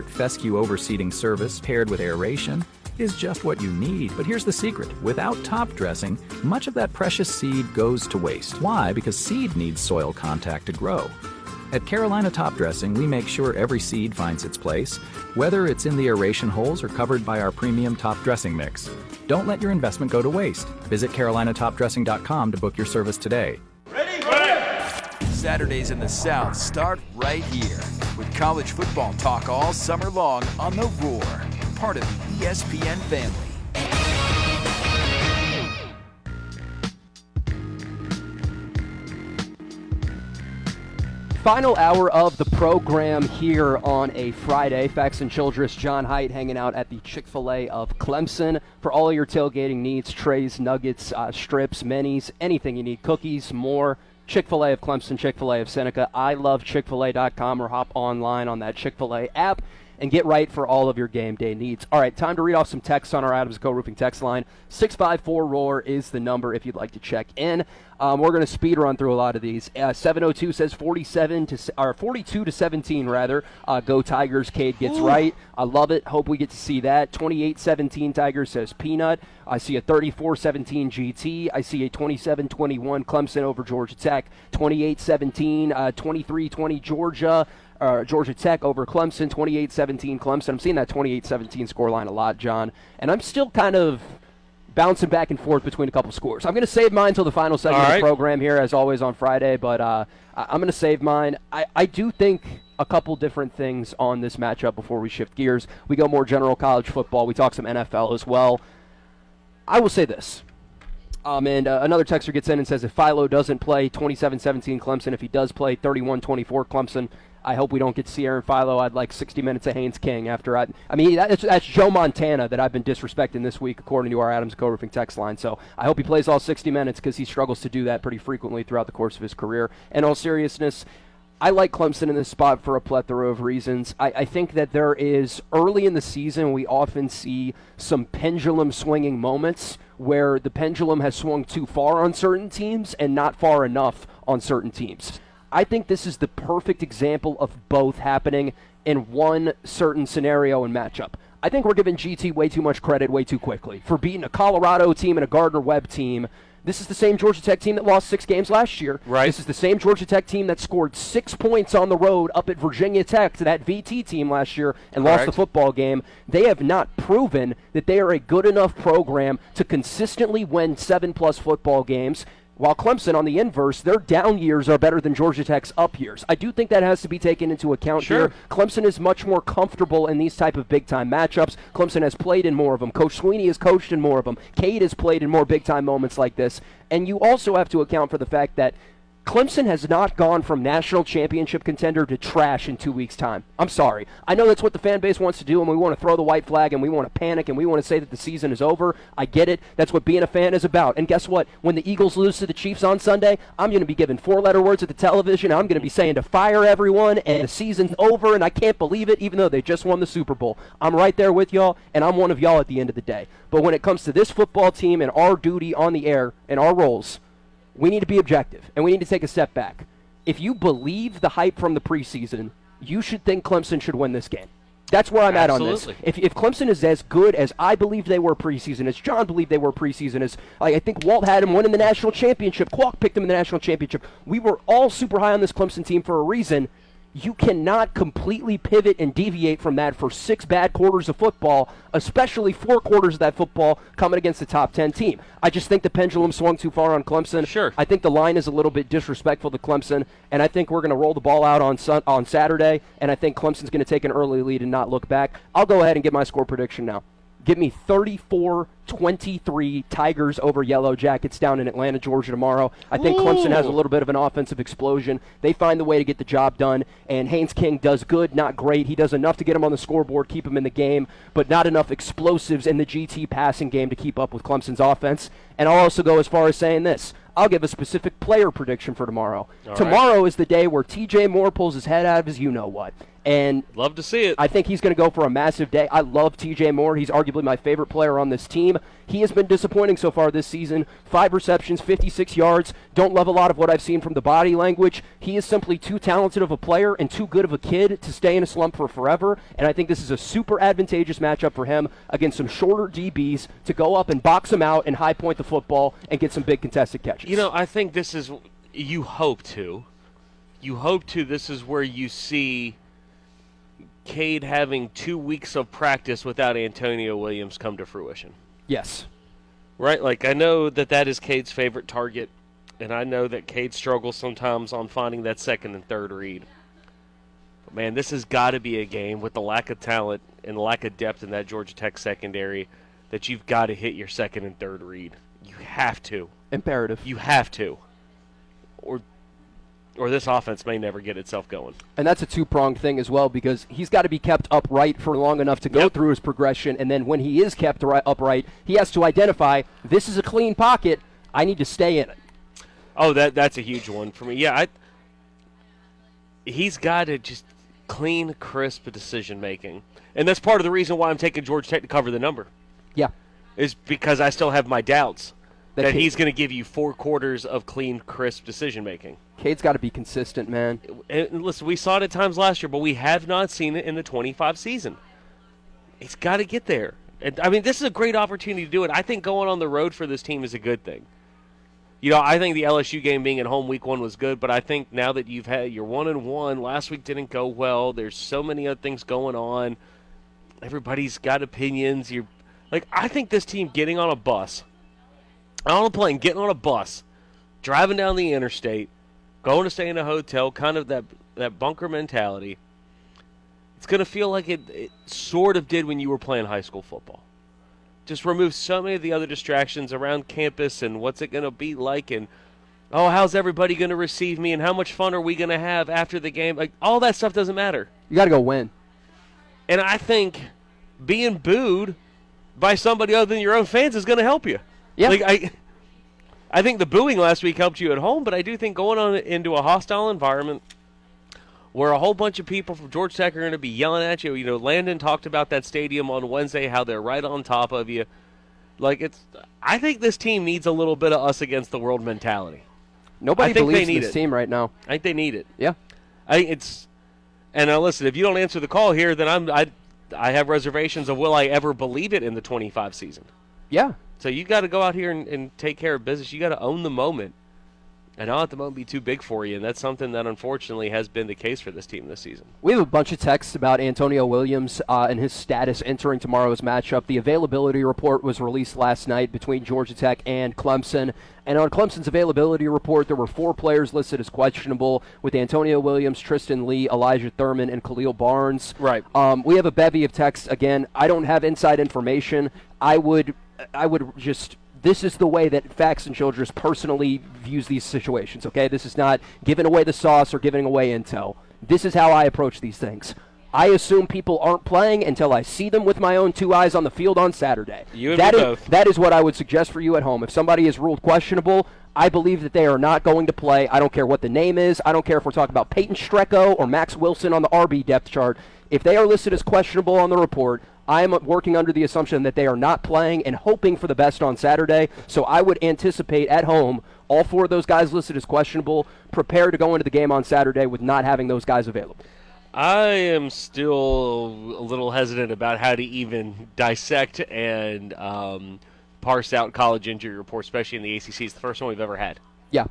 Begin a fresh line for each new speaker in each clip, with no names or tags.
fescue overseeding service paired with aeration is just what you need. But here's the secret. Without top dressing, much of that precious seed goes to waste. Why? Because seed needs soil contact to grow. At Carolina Top Dressing, we make sure every seed finds its place, whether it's in the aeration holes or covered by our premium top dressing mix. Don't let your investment go to waste. Visit carolinatopdressing.com to book your service today.
Ready? Saturdays in the South start right here with college football talk all summer long on The Roar, part of the ESPN family.
Final hour of the program here on a Friday. Faxon Childress, John Haidt hanging out at the Chick-fil-A of Clemson for all of your tailgating needs, trays, nuggets, strips, minis, anything you need, cookies, more. Chick-fil-A of Clemson, Chick-fil-A of Seneca. I love Chick-fil-A.com or hop online on that Chick-fil-A app and get right for all of your game day needs. All right, time to read off some texts on our Adams Co Roofing text line. 654-ROAR is the number if you'd like to check in. We're going to speed run through a lot of these. 702 says 42 to 17 rather. Go Tigers. Cade gets right. I love it. Hope we get to see that. 28-17 Tigers says Peanut. I see a 34-17 GT. I see a 27-21 Clemson over Georgia Tech. 28-17, 23-20 Georgia. Georgia Tech over Clemson, 28-17 Clemson. I'm seeing that 28-17 scoreline a lot, John. And I'm still kind of bouncing back and forth between a couple scores. I'm going to save mine until the final segment of the program here, as always on Friday, but I'm going to save mine. I do think a couple different things on this matchup before we shift gears. We go more general college football. We talk some NFL as well. I will say this. And another texter gets in and says if Philo doesn't play 27-17 Clemson, if he does play 31-24 Clemson, I hope we don't get to see Aaron Philo. I'd like 60 minutes of Haynes King after I mean, that's Joe Montana that I've been disrespecting this week, according to our Adams Co Roofing text line. So I hope he plays all 60 minutes because he struggles to do that pretty frequently throughout the course of his career. In all seriousness, I like Clemson in this spot for a plethora of reasons. I think that there is, early in the season, we often see some pendulum swinging moments where the pendulum has swung too far on certain teams and not far enough on certain teams. I think this is the perfect example of both happening in one certain scenario and matchup. I think we're giving GT way too much credit way too quickly for beating a Colorado team and a Gardner-Webb team. This is the same Georgia Tech team that lost 6 games last year.
Right.
This is the same Georgia Tech team that scored 6 points on the road up at Virginia Tech to that VT team last year and lost the football game. They have not proven that they are a good enough program to consistently win 7+ football games. While Clemson, on the inverse, their down years are better than Georgia Tech's up years. I do think that has to be taken into account here. Clemson is much more comfortable in these type of big-time matchups. Clemson has played in more of them. Coach Sweeney has coached in more of them. Cade has played in more big-time moments like this. And you also have to account for the fact that Clemson has not gone from national championship contender to trash in 2 weeks' time. I'm sorry. I know that's what the fan base wants to do, and we want to throw the white flag, and we want to panic, and we want to say that the season is over. I get it. That's what being a fan is about. And guess what? When the Eagles lose to the Chiefs on Sunday, I'm going to be giving 4-letter words at the television. I'm going to be saying to fire everyone, and the season's over, and I can't believe it, even though they just won the Super Bowl. I'm right there with y'all, and I'm one of y'all at the end of the day. But when it comes to this football team and our duty on the air and our roles, we need to be objective, and we need to take a step back. If you believe the hype from the preseason, you should think Clemson should win this game. That's where I'm at on this. If Clemson is as good as I believe they were preseason, as John believed they were preseason, as I think Walt had him winning the national championship, Kwok picked him in the national championship, we were all super high on this Clemson team for a reason. You cannot completely pivot and deviate from that for 6 bad quarters of football, especially 4 quarters of that football coming against the top 10 team. I just think the pendulum swung too far on Clemson.
Sure.
I think the line is a little bit disrespectful to Clemson, and I think we're going to roll the ball out on Saturday, and I think Clemson's going to take an early lead and not look back. I'll go ahead and get my score prediction now. Give me 34-23 Tigers over Yellow Jackets down in Atlanta, Georgia tomorrow. I think Clemson has a little bit of an offensive explosion. They find the way to get the job done, and Haynes King does good, not great. He does enough to get him on the scoreboard, keep him in the game, but not enough explosives in the GT passing game to keep up with Clemson's offense. And I'll also go as far as saying this. I'll give a specific player prediction for tomorrow. Tomorrow is the day where TJ Moore pulls his head out of his you-know-what. And
love to see it.
I think he's going to go for a massive day. I love TJ Moore. He's arguably my favorite player on this team. He has been disappointing so far this season. 5 receptions, 56 yards. Don't love a lot of what I've seen from the body language. He is simply too talented of a player and too good of a kid to stay in a slump for forever. And I think this is a super advantageous matchup for him against some shorter DBs to go up and box him out and high point the football and get some big contested catches.
You know, I think this is – you hope to. This is where you see – Cade having 2 weeks of practice without Antonio Williams come to fruition.
Yes.
Right? Like, I know that is Cade's favorite target, and I know that Cade struggles sometimes on finding that second and third read. But, man, this has got to be a game with the lack of talent and the lack of depth in that Georgia Tech secondary that you've got to hit your second and third read. You have to.
Imperative.
You have to. Or this offense may never get itself going.
And that's a two-pronged thing as well, because he's got to be kept upright for long enough to go through his progression, and then when he is kept upright, he has to identify, this is a clean pocket, I need to stay in it.
Oh, that's a huge one for me. Yeah, he's got to just clean, crisp decision-making. And that's part of the reason why I'm taking Georgia Tech to cover the number.
Yeah.
Is because I still have my doubts that he's going to give you 4 quarters of clean, crisp decision-making.
Cade's got to be consistent, man.
And listen, we saw it at times last year, but we have not seen it in the 25 season. He's got to get there. And, I mean, this is a great opportunity to do it. I think going on the road for this team is a good thing. You know, I think the LSU game being at home week 1 was good, but I think now that you're 1-1, last week didn't go well. There's so many other things going on. Everybody's got opinions. I think this team getting on a bus, on a plane, getting on a bus, driving down the interstate, going to stay in a hotel, kind of that bunker mentality, it's going to feel like it sort of did when you were playing high school football. Just remove so many of the other distractions around campus and what's it going to be like and, oh, how's everybody going to receive me and how much fun are we going to have after the game? Like, all that stuff doesn't matter.
You got to go win.
And I think being booed by somebody other than your own fans is going to help you.
Yeah.
I think the booing last week helped you at home, but I do think going on into a hostile environment where a whole bunch of people from Georgia Tech are going to be yelling at you. You know, Landon talked about that stadium on Wednesday, how they're right on top of you. I think this team needs a little bit of us against the world mentality.
Nobody believes in this team right now.
I think they need it.
Yeah.
And now listen, if you don't answer the call here, then I have reservations of will I ever believe it in the 25 season.
Yeah.
So you got to go out here and take care of business. You got to own the moment. And not let the moment be too big for you. And that's something that unfortunately has been the case for this team this season.
We have a bunch of texts about Antonio Williams and his status entering tomorrow's matchup. The availability report was released last night between Georgia Tech and Clemson. And on Clemson's availability report, there were 4 players listed as questionable, with Antonio Williams, Tristan Lee, Elijah Thurman, and Khalil Barnes.
Right.
We have a bevy of texts. Again, I don't have inside information. I would just... This is the way that Facts and Childress personally views these situations, okay? This is not giving away the sauce or giving away intel. This is how I approach these things. I assume people aren't playing until I see them with my own 2 eyes on the field on Saturday.
You and me both.
That is what I would suggest for you at home. If somebody is ruled questionable, I believe that they are not going to play. I don't care what the name is. I don't care if we're talking about Peyton Strecko or Max Wilson on the RB depth chart. If they are listed as questionable on the report, I am working under the assumption that they are not playing and hoping for the best on Saturday. So I would anticipate at home all 4 of those guys listed as questionable, prepare to go into the game on Saturday with not having those guys available.
I am still a little hesitant about how to even dissect and parse out college injury reports, especially in the ACC. It's the first one we've ever had.
Yeah.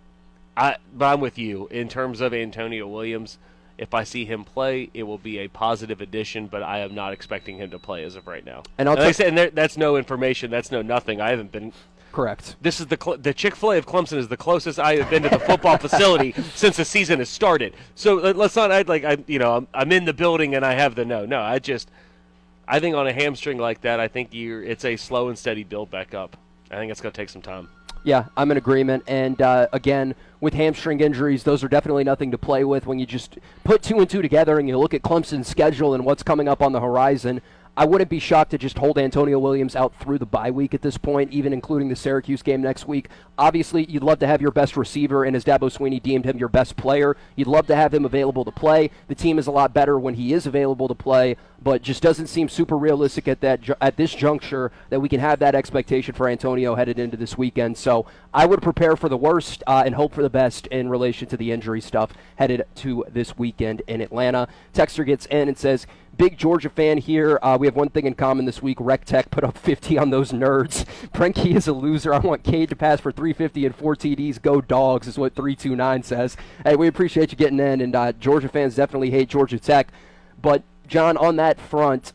But I'm with you. In terms of Antonio Williams, if I see him play, it will be a positive addition, but I am not expecting him to play as of right now. And like I said, that's no information. That's no nothing. I haven't been...
Correct.
This is the Chick-fil-A of Clemson is the closest I have been to the football facility since the season has started. So let's not act like I'm in the building and I have the no. No, I think on a hamstring like that, I think it's a slow and steady build back up. I think it's going to take some time.
Yeah, I'm in agreement. And, again, with hamstring injuries, those are definitely nothing to play with. When you just put 2 and 2 together and you look at Clemson's schedule and what's coming up on the horizon, I wouldn't be shocked to just hold Antonio Williams out through the bye week at this point, even including the Syracuse game next week. Obviously, you'd love to have your best receiver, and as Dabo Swinney deemed him your best player, you'd love to have him available to play. The team is a lot better when he is available to play, but just doesn't seem super realistic at this juncture that we can have that expectation for Antonio headed into this weekend. So I would prepare for the worst and hope for the best in relation to the injury stuff headed to this weekend in Atlanta. Texter gets in and says, big Georgia fan here. We have one thing in common this week. Rec Tech put up 50 on those nerds. Prentke is a loser. I want Cade to pass for 350 and 4 TDs. Go Dogs is what 329 says. Hey, we appreciate you getting in, and Georgia fans definitely hate Georgia Tech. But, John, on that front,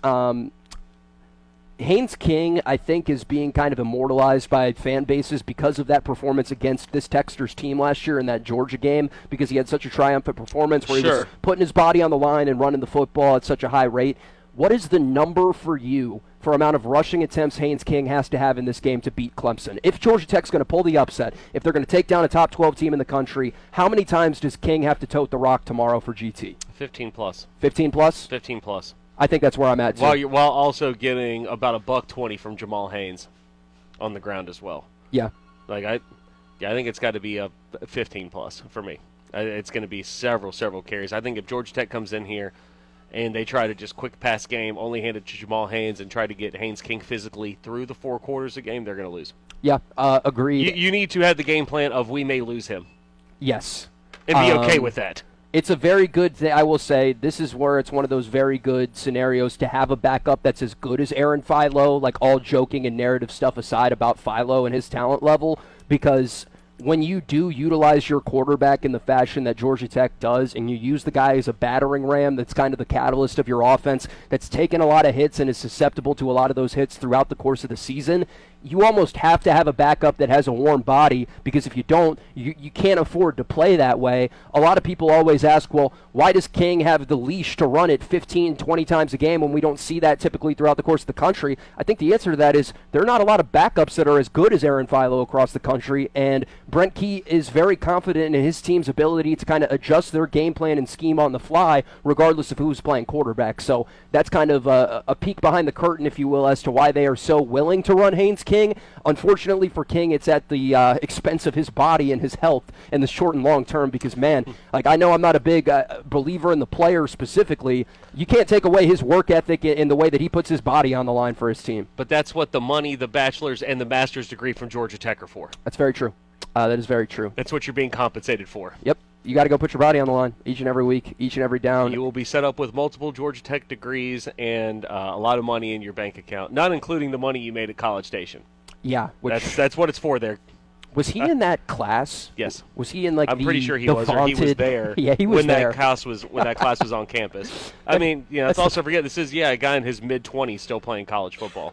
Haynes King, I think, is being kind of immortalized by fan bases because of that performance against this Texter's team last year in that Georgia game, because he had such a triumphant performance where he was putting his body on the line and running the football at such a high rate. What is the number for you for amount of rushing attempts Haynes King has to have in this game to beat Clemson? If Georgia Tech's going to pull the upset, if they're going to take down a top 12 team in the country, how many times does King have to tote the rock tomorrow for GT?
15 plus.
15 plus?
15 plus.
I think that's where I'm at, too.
While also getting about $120 from Jamal Haynes on the ground as well.
Yeah.
I think it's got to be a 15 plus for me. It's going to be several carries. I think if Georgia Tech comes in here and they try to just quick pass game, only hand it to Jamal Haynes, and try to get Haynes King physically through the 4 quarters of the game, they're going to lose.
Yeah, agreed.
You need to have the game plan of we may lose him.
Yes.
And be okay with that.
It's a very good thing. I will say this is where it's one of those very good scenarios to have a backup that's as good as Aaron Philo, like all joking and narrative stuff aside about Philo and his talent level, because when you do utilize your quarterback in the fashion that Georgia Tech does, and you use the guy as a battering ram that's kind of the catalyst of your offense, that's taken a lot of hits and is susceptible to a lot of those hits throughout the course of the season, you almost have to have a backup that has a warm body, because if you don't, you can't afford to play that way. A lot of people always ask, well, why does King have the leash to run it 15, 20 times a game when we don't see that typically throughout the course of the country? I think the answer to that is there are not a lot of backups that are as good as Aaron Philo across the country, and Brent Key is very confident in his team's ability to kind of adjust their game plan and scheme on the fly, regardless of who's playing quarterback. So that's kind of a peek behind the curtain, if you will, as to why they are so willing to run Haynes King. Unfortunately for King, it's at the expense of his body and his health in the short and long term, because, man, I know I'm not a big believer in the player specifically. You can't take away his work ethic in the way that he puts his body on the line for his team.
But that's what the money, the bachelor's, and the master's degree from Georgia Tech are for.
That's very true. That is very true.
That's what you're being compensated for.
Yep. You got to go put your body on the line each and every week, each and every down.
You will be set up with multiple Georgia Tech degrees and a lot of money in your bank account, not including the money you made at College Station.
Yeah.
That's what it's for there.
Was he in that class?
Yes.
Was he in like
I'm pretty sure he was, or he was there.
Yeah, he was
when
there.
When that class was on campus. I mean, let's also forget this is a guy in his mid-20s still playing college football.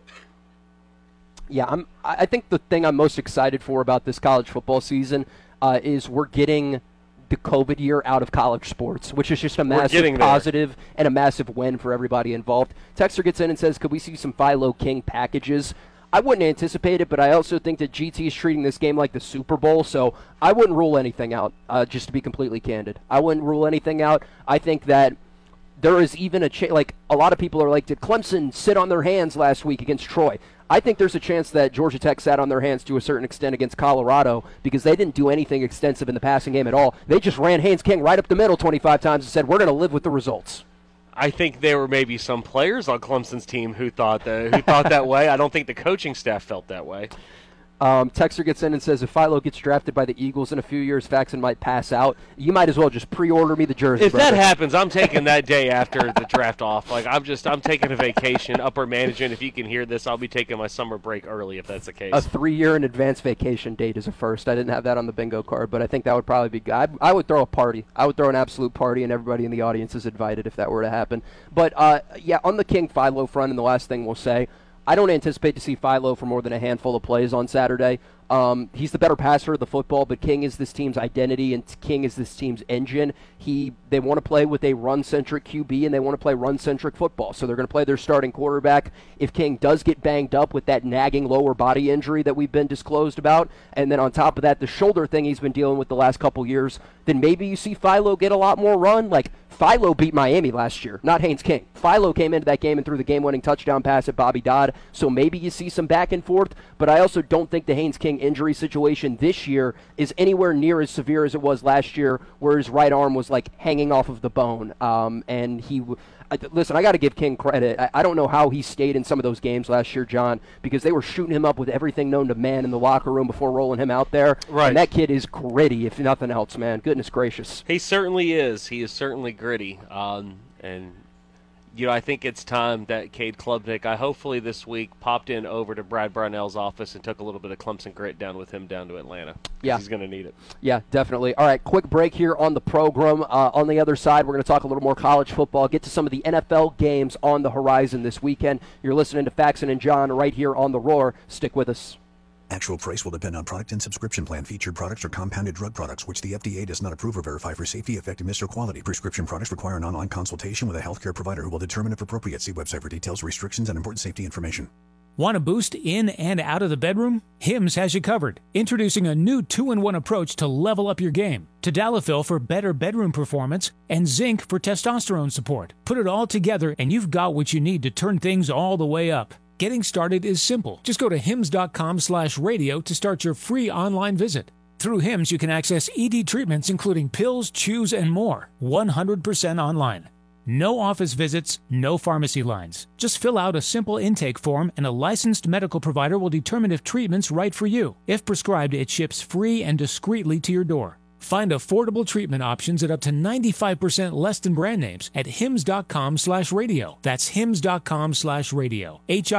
Yeah, I think the thing I'm most excited for about this college football season is we're getting the COVID year out of college sports, which is just a massive positive and a massive win for everybody involved. Texter gets in and says, could we see some Philo King packages? I wouldn't anticipate it, but I also think that GT is treating this game like the Super Bowl, so I wouldn't rule anything out, just to be completely candid. I wouldn't rule anything out. I think that there is even a chance, like a lot of people are like, did Clemson sit on their hands last week against Troy? I think there's a chance that Georgia Tech sat on their hands to a certain extent against Colorado because they didn't do anything extensive in the passing game at all. They just ran Haynes King right up the middle 25 times and said, we're going to live with the results.
I think there were maybe some players on Clemson's team who thought that way. I don't think the coaching staff felt that way.
Texter gets in and says, if Philo gets drafted by the Eagles in a few years, Faxon might pass out. You might as well just pre-order me the jersey.
If that happens, I'm taking that day after the draft off. Like I'm taking a vacation. Upper management, if you can hear this, I'll be taking my summer break early if that's the case.
A 3-year in advance vacation date is a first. I didn't have that on the bingo card, but I think that would probably be good. I would throw a party. I would throw an absolute party, and everybody in the audience is invited if that were to happen. But, on the King Philo front, and the last thing we'll say, I don't anticipate to see Philo for more than a handful of plays on Saturday. He's the better passer of the football, but King is this team's identity, and King is this team's engine. They want to play with a run-centric QB, and they want to play run-centric football, so they're going to play their starting quarterback. If King does get banged up with that nagging lower body injury that we've been disclosed about, and then on top of that, the shoulder thing he's been dealing with the last couple years, then maybe you see Philo get a lot more run. Like, Philo beat Miami last year, not Haynes King. Philo came into that game and threw the game-winning touchdown pass at Bobby Dodd, so maybe you see some back and forth, but I also don't think the Haynes King injury situation this year is anywhere near as severe as it was last year, where his right arm was like hanging off of the bone. Listen, I got to give King credit. I don't know how he stayed in some of those games last year, John, because they were shooting him up with everything known to man in the locker room before rolling him out there.
Right.
And that kid is gritty, if nothing else, man. Goodness gracious.
He certainly is. He is certainly gritty. I think it's time that Cade Klubnik, hopefully this week, popped in over to Brad Brownell's office and took a little bit of Clemson grit down with him down to Atlanta.
Yeah.
He's going to need it.
Yeah, definitely. All right, quick break here on the program. On the other side, we're going to talk a little more college football, get to some of the NFL games on the horizon this weekend. You're listening to Faxon and John right here on The Roar. Stick with us.
Actual price will depend on product and subscription plan. Featured products are compounded drug products, which the FDA does not approve or verify for safety, effectiveness, or quality. Prescription products require an online consultation with a healthcare provider who will determine if appropriate. See website for details, restrictions, and important safety information.
Want a boost in and out of the bedroom? Hims has you covered. Introducing a new 2-in-1 approach to level up your game. Tadalafil for better bedroom performance and zinc for testosterone support. Put it all together and you've got what you need to turn things all the way up. Getting started is simple. Just go to hims.com/radio to start your free online visit. Through Hims, you can access ED treatments including pills, chews, and more. 100% online. No office visits, no pharmacy lines. Just fill out a simple intake form and a licensed medical provider will determine if treatment's right for you. If prescribed, it ships free and discreetly to your door. Find affordable treatment options at up to 95% less than brand names at hims.com/radio. That's hims.com/radio.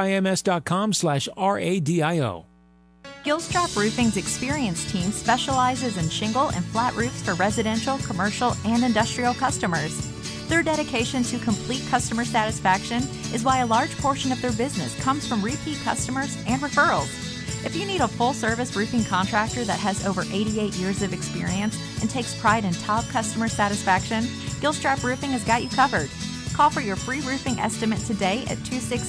HIMS.com/RADIO.
Gilstrap Roofing's experienced team specializes in shingle and flat roofs for residential, commercial, and industrial customers. Their dedication to complete customer satisfaction is why a large portion of their business comes from repeat customers and referrals. If you need a full-service roofing contractor that has over 88 years of experience and takes pride in top customer satisfaction, Gilstrap Roofing has got you covered. Call for your free roofing estimate today at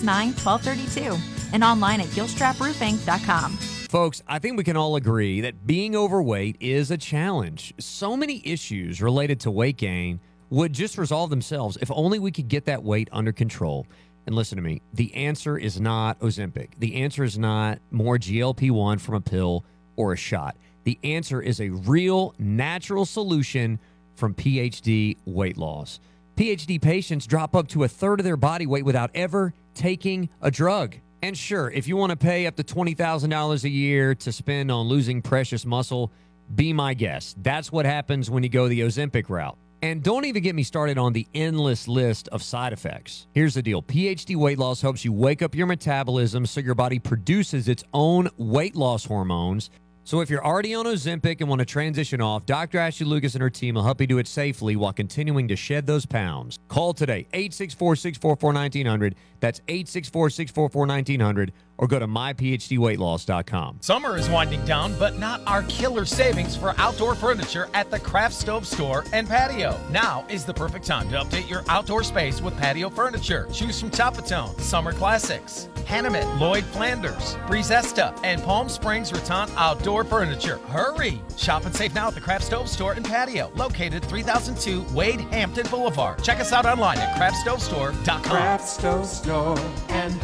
269-1232 and online at gilstraproofing.com.
Folks, I think we can all agree that being overweight is a challenge. So many issues related to weight gain would just resolve themselves if only we could get that weight under control. And listen to me, the answer is not Ozempic. The answer is not more GLP-1 from a pill or a shot. The answer is a real natural solution from PhD Weight Loss. PhD patients drop up to a third of their body weight without ever taking a drug. And sure, if you want to pay up to $20,000 a year to spend on losing precious muscle, be my guest. That's what happens when you go the Ozempic route. And don't even get me started on the endless list of side effects. Here's the deal. PhD Weight Loss helps you wake up your metabolism so your body produces its own weight loss hormones. So if you're already on Ozempic and want to transition off, Dr. Ashley Lucas and her team will help you do it safely while continuing to shed those pounds. Call today, 864-644-1900. That's 864-644-1900. Or go to myphdweightloss.com.
Summer is winding down, but not our killer savings for outdoor furniture at the Craft Stove Store and Patio. Now is the perfect time to update your outdoor space with patio furniture. Choose from Chapatone, Summer Classics, Hannamit, Lloyd Flanders, Breezesta, and Palm Springs Rattan Outdoor Furniture. Hurry! Shop and save now at the Craft Stove Store and Patio, located 3002 Wade Hampton Boulevard. Check us out online at craftstovestore.com.
Craft Stove Store and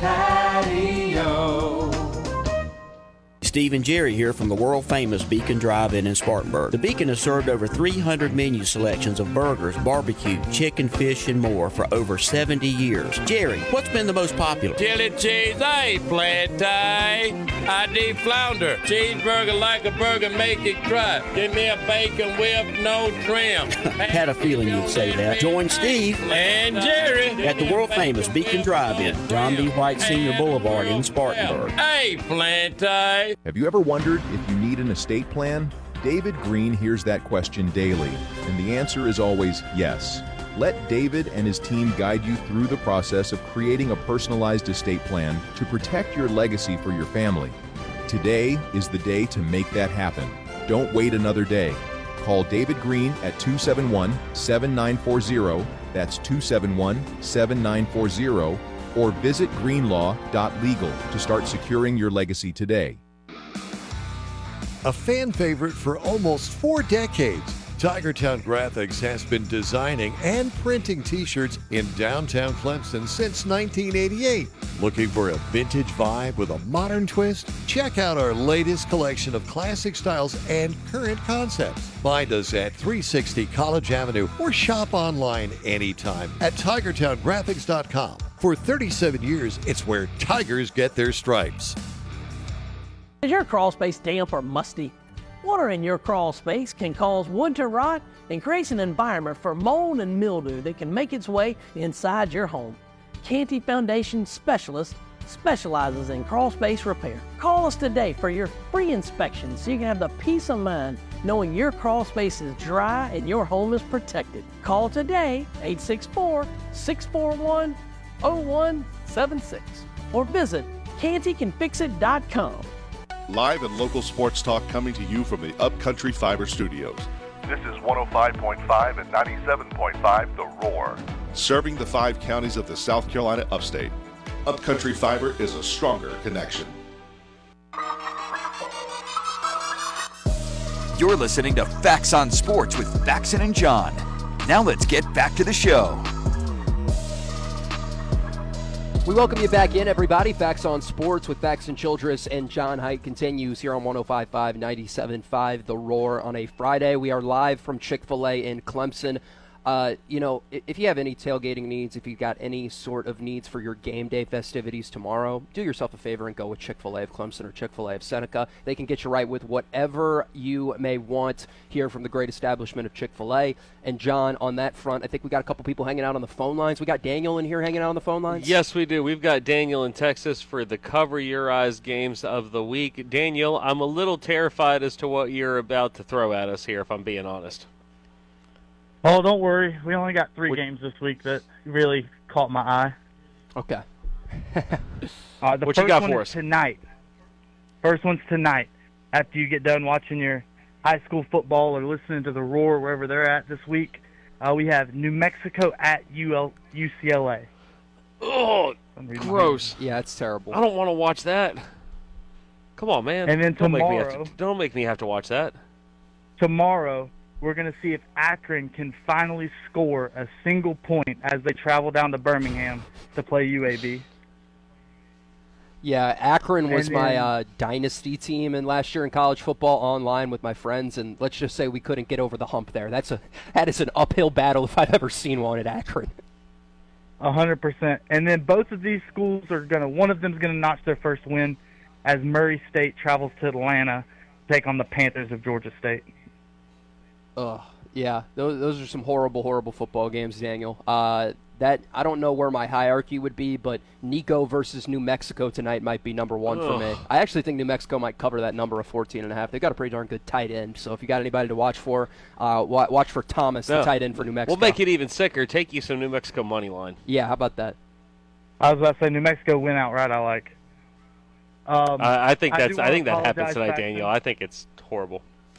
Patio.
Steve and Jerry here from the world-famous Beacon Drive-In in Spartanburg. The Beacon has served over 300 menu selections of burgers, barbecue, chicken, fish, and more for over 70 years. Jerry, what's been the most popular?
Chili cheese, flat tie. I need flounder. Cheeseburger like a burger, make it cry. Give me a bacon whip, no trim.
Had a feeling you'd say that. Join Steve
and Jerry
at the world-famous Beacon Drive-In, John D. White Sr. Boulevard in Spartanburg.
Hey, flat tie.
Have you ever wondered if you need an estate plan? David Green hears that question daily, and the answer is always yes. Let David and his team guide you through the process of creating a personalized estate plan to protect your legacy for your family. Today is the day to make that happen. Don't wait another day. Call David Green at 271-7940. That's 271-7940. Or visit greenlaw.legal to start securing your legacy today.
A fan favorite for almost 4 decades, Tigertown Graphics has been designing and printing t-shirts in downtown Clemson since 1988. Looking for a vintage vibe with a modern twist? Check out our latest collection of classic styles and current concepts. Find us at 360 College Avenue or shop online anytime at TigertownGraphics.com. For 37 years, it's where Tigers get their stripes.
Is your crawl space damp or musty? Water in your crawl space can cause wood to rot and creates an environment for mold and mildew that can make its way inside your home. Canty Foundation Specialist specializes in crawl space repair. Call us today for your free inspection so you can have the peace of mind knowing your crawl space is dry and your home is protected. Call today, 864-641-0176, or visit cantycanfixit.com.
Live and local sports talk coming to you from the Upcountry Fiber Studios.
This is 105.5 and 97.5 The Roar.
Serving the 5 counties of the South Carolina upstate. Upcountry Fiber is a stronger connection.
You're listening to Facts on Sports with Faxon and John. Now let's get back to the show.
We welcome you back in, everybody. Facts on Sports with Faxon Childress and John Haidt continues here on 105.5, 97.5 The Roar on a Friday. We are live from Chick-fil-A in Clemson. If you have any tailgating needs, if you've got any sort of needs for your game day festivities tomorrow, do yourself a favor and go with Chick-fil-A of Clemson or Chick-fil-A of Seneca. They can get you right with whatever you may want here from the great establishment of Chick-fil-A. And John, on that front, I think we got a couple people hanging out on the phone lines. We got Daniel in here hanging out on the phone lines?
Yes, we do. We've got Daniel in Texas for the Cover Your Eyes games of the week. Daniel, I'm a little terrified as to what you're about to throw at us here, if I'm being honest.
Oh, don't worry. We only got 3 games this week that really caught my eye.
Okay.
What you got for us?
Tonight. First one's tonight. After you get done watching your high school football or listening to the Roar wherever they're at this week, we have New Mexico at UCLA.
Oh, gross.
Yeah, it's terrible.
I don't want to watch that. Come on, man.
And then tomorrow,
don't make me have to watch that.
Tomorrow, we're going to see if Akron can finally score a single point as they travel down to Birmingham to play UAB.
Yeah, Akron was my dynasty team in last year in college football online with my friends, and let's just say we couldn't get over the hump there. That is an uphill battle if I've ever seen one at Akron.
100%. And then both of these schools one of them is going to notch their first win as Murray State travels to Atlanta to take on the Panthers of Georgia State.
Yeah, those are some horrible, horrible football games, Daniel. That I don't know where my hierarchy would be, but Nico versus New Mexico tonight might be number 1 for me. I actually think New Mexico might cover that number of 14.5. They've got a pretty darn good tight end, so if you got anybody to watch for, watch for Thomas, the tight end for New Mexico.
We'll make it even sicker. Take you some New Mexico money line.
Yeah, how about that?
I was about to say New Mexico win outright. I like.
I think that happens tonight, Daniel. I think it's horrible.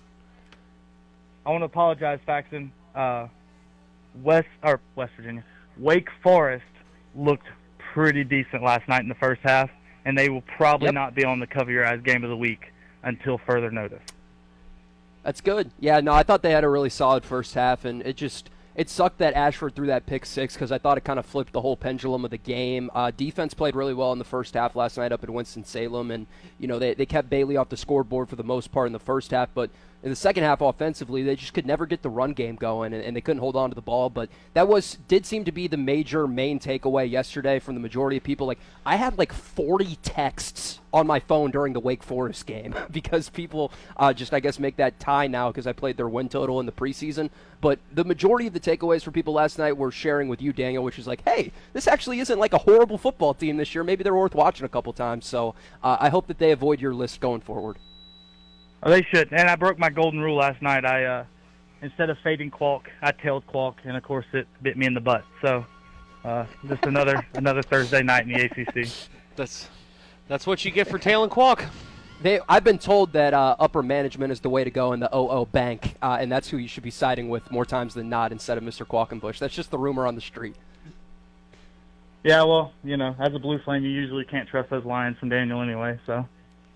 I want to apologize, Faxon. West Virginia. Wake Forest looked pretty decent last night in the first half, and they will probably not be on the Cover Your Eyes game of the week until further notice.
That's good. Yeah, no, I thought they had a really solid first half, and it sucked that Ashford threw that pick 6 because I thought it kind of flipped the whole pendulum of the game. Defense played really well in the first half last night up at Winston-Salem, and they kept Bailey off the scoreboard for the most part in the first half, but in the second half offensively, they just could never get the run game going, and they couldn't hold on to the ball. But that did seem to be the main takeaway yesterday from the majority of people. Like, I had 40 texts on my phone during the Wake Forest game because people I guess, make that tie now because I played their win total in the preseason. But the majority of the takeaways for people last night were sharing with you, Daniel, which is like, hey, this actually isn't like a horrible football team this year. Maybe they're worth watching a couple times. So I hope that they avoid your list going forward.
Oh, they should. And I broke my golden rule last night. I instead of fading Qualk, I tailed Qualk, and of course it bit me in the butt. So just another Thursday night in the ACC.
That's what you get for tailing Qualk.
I've been told that upper management is the way to go in the OO Bank, and that's who you should be siding with more times than not instead of Mr. Qualkenbush. That's just the rumor on the street.
Yeah, well, as a Blue Flame, you usually can't trust those lines from Daniel anyway, so.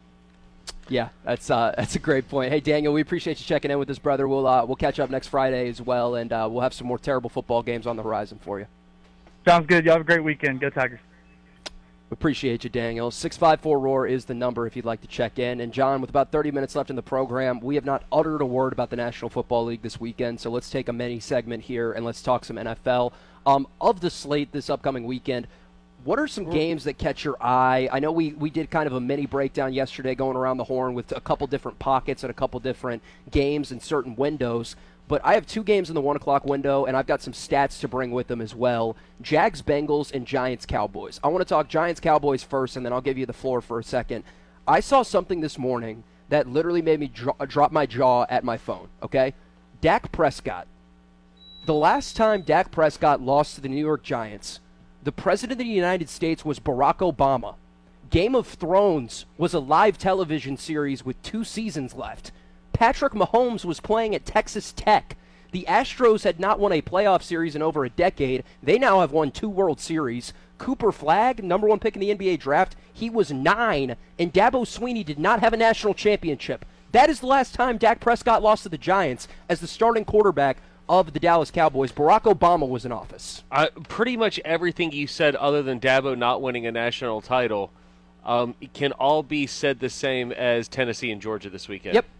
Yeah, that's a great point. Hey, Daniel, we appreciate you checking in with us, brother. We'll catch up next Friday as well, and we'll have some more terrible football games on the horizon for you.
Sounds good. You have a great weekend. Go Tigers.
Appreciate you, Daniel. 654-ROAR is the number if you'd like to check in. And, John, with about 30 minutes left in the program, we have not uttered a word about the National Football League this weekend, so let's take a mini segment here and let's talk some NFL. Of the slate this upcoming weekend, what are some games that catch your eye? I know we did kind of a mini breakdown yesterday going around the horn with a couple different pockets and a couple different games in certain windows. But I have two games in the 1 o'clock window, and I've got some stats to bring with them as well. Jags-Bengals and Giants-Cowboys. I want to talk Giants-Cowboys first, and then I'll give you the floor for a second. I saw something this morning that literally made me drop my jaw at my phone, okay? Dak Prescott. The last time Dak Prescott lost to the New York Giants, the President of the United States was Barack Obama. Game of Thrones was a live television series with 2 seasons left. Patrick Mahomes was playing at Texas Tech. The Astros had not won a playoff series in over a decade. They now have won 2 World Series. Cooper Flagg, number 1 pick in the NBA draft, he was 9, and Dabo Swinney did not have a national championship. That is the last time Dak Prescott lost to the Giants as the starting quarterback of the Dallas Cowboys. Barack Obama was in office.
Pretty much everything you said other than Dabo not winning a national title can all be said the same as Tennessee and Georgia this weekend.
Yep.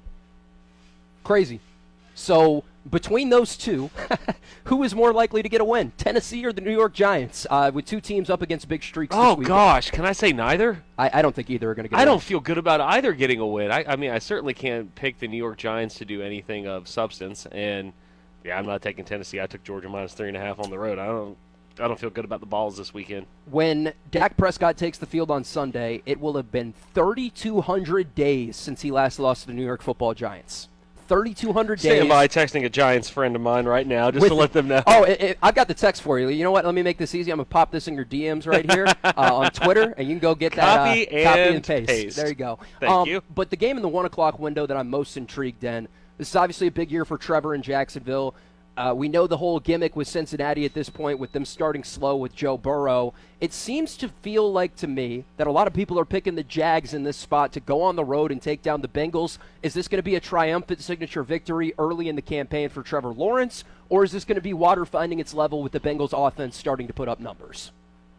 Crazy. So between those two, who is more likely to get a win, Tennessee or the New York Giants, with 2 teams up against big streaks this weekend?
Oh, gosh. Can I say neither?
I don't think either are going to get a win.
I don't feel good about either getting a win. I mean, I certainly can't pick the New York Giants to do anything of substance, and yeah, I'm not taking Tennessee. I took Georgia minus 3.5 on the road. I don't feel good about the balls this weekend.
When Dak Prescott takes the field on Sunday, it will have been 3,200 days since he last lost to the New York Football Giants. 3,200 days.
Stand by texting a Giants friend of mine right now just to let them know.
Oh, I've got the text for you. You know what? Let me make this easy. I'm going to pop this in your DMs right here on Twitter, and you can go get
copy
that. Copy and paste. There you go.
Thank you.
But the game in the 1 o'clock window that I'm most intrigued in, this is obviously a big year for Trevor in Jacksonville. We know the whole gimmick with Cincinnati at this point with them starting slow with Joe Burrow. It seems to feel like to me that a lot of people are picking the Jags in this spot to go on the road and take down the Bengals. Is this going to be a triumphant signature victory early in the campaign for Trevor Lawrence, or is this going to be water finding its level with the Bengals offense starting to put up numbers?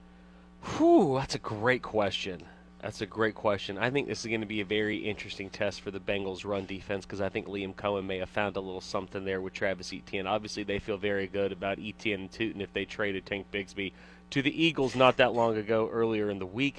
Whew, that's a great question. That's a great question. I think this is going to be a very interesting test for the Bengals' run defense because I think Liam Cohen may have found a little something there with Travis Etienne. Obviously, they feel very good about Etienne and Tootin if they traded Tank Bigsby to the Eagles not that long ago, earlier in the week.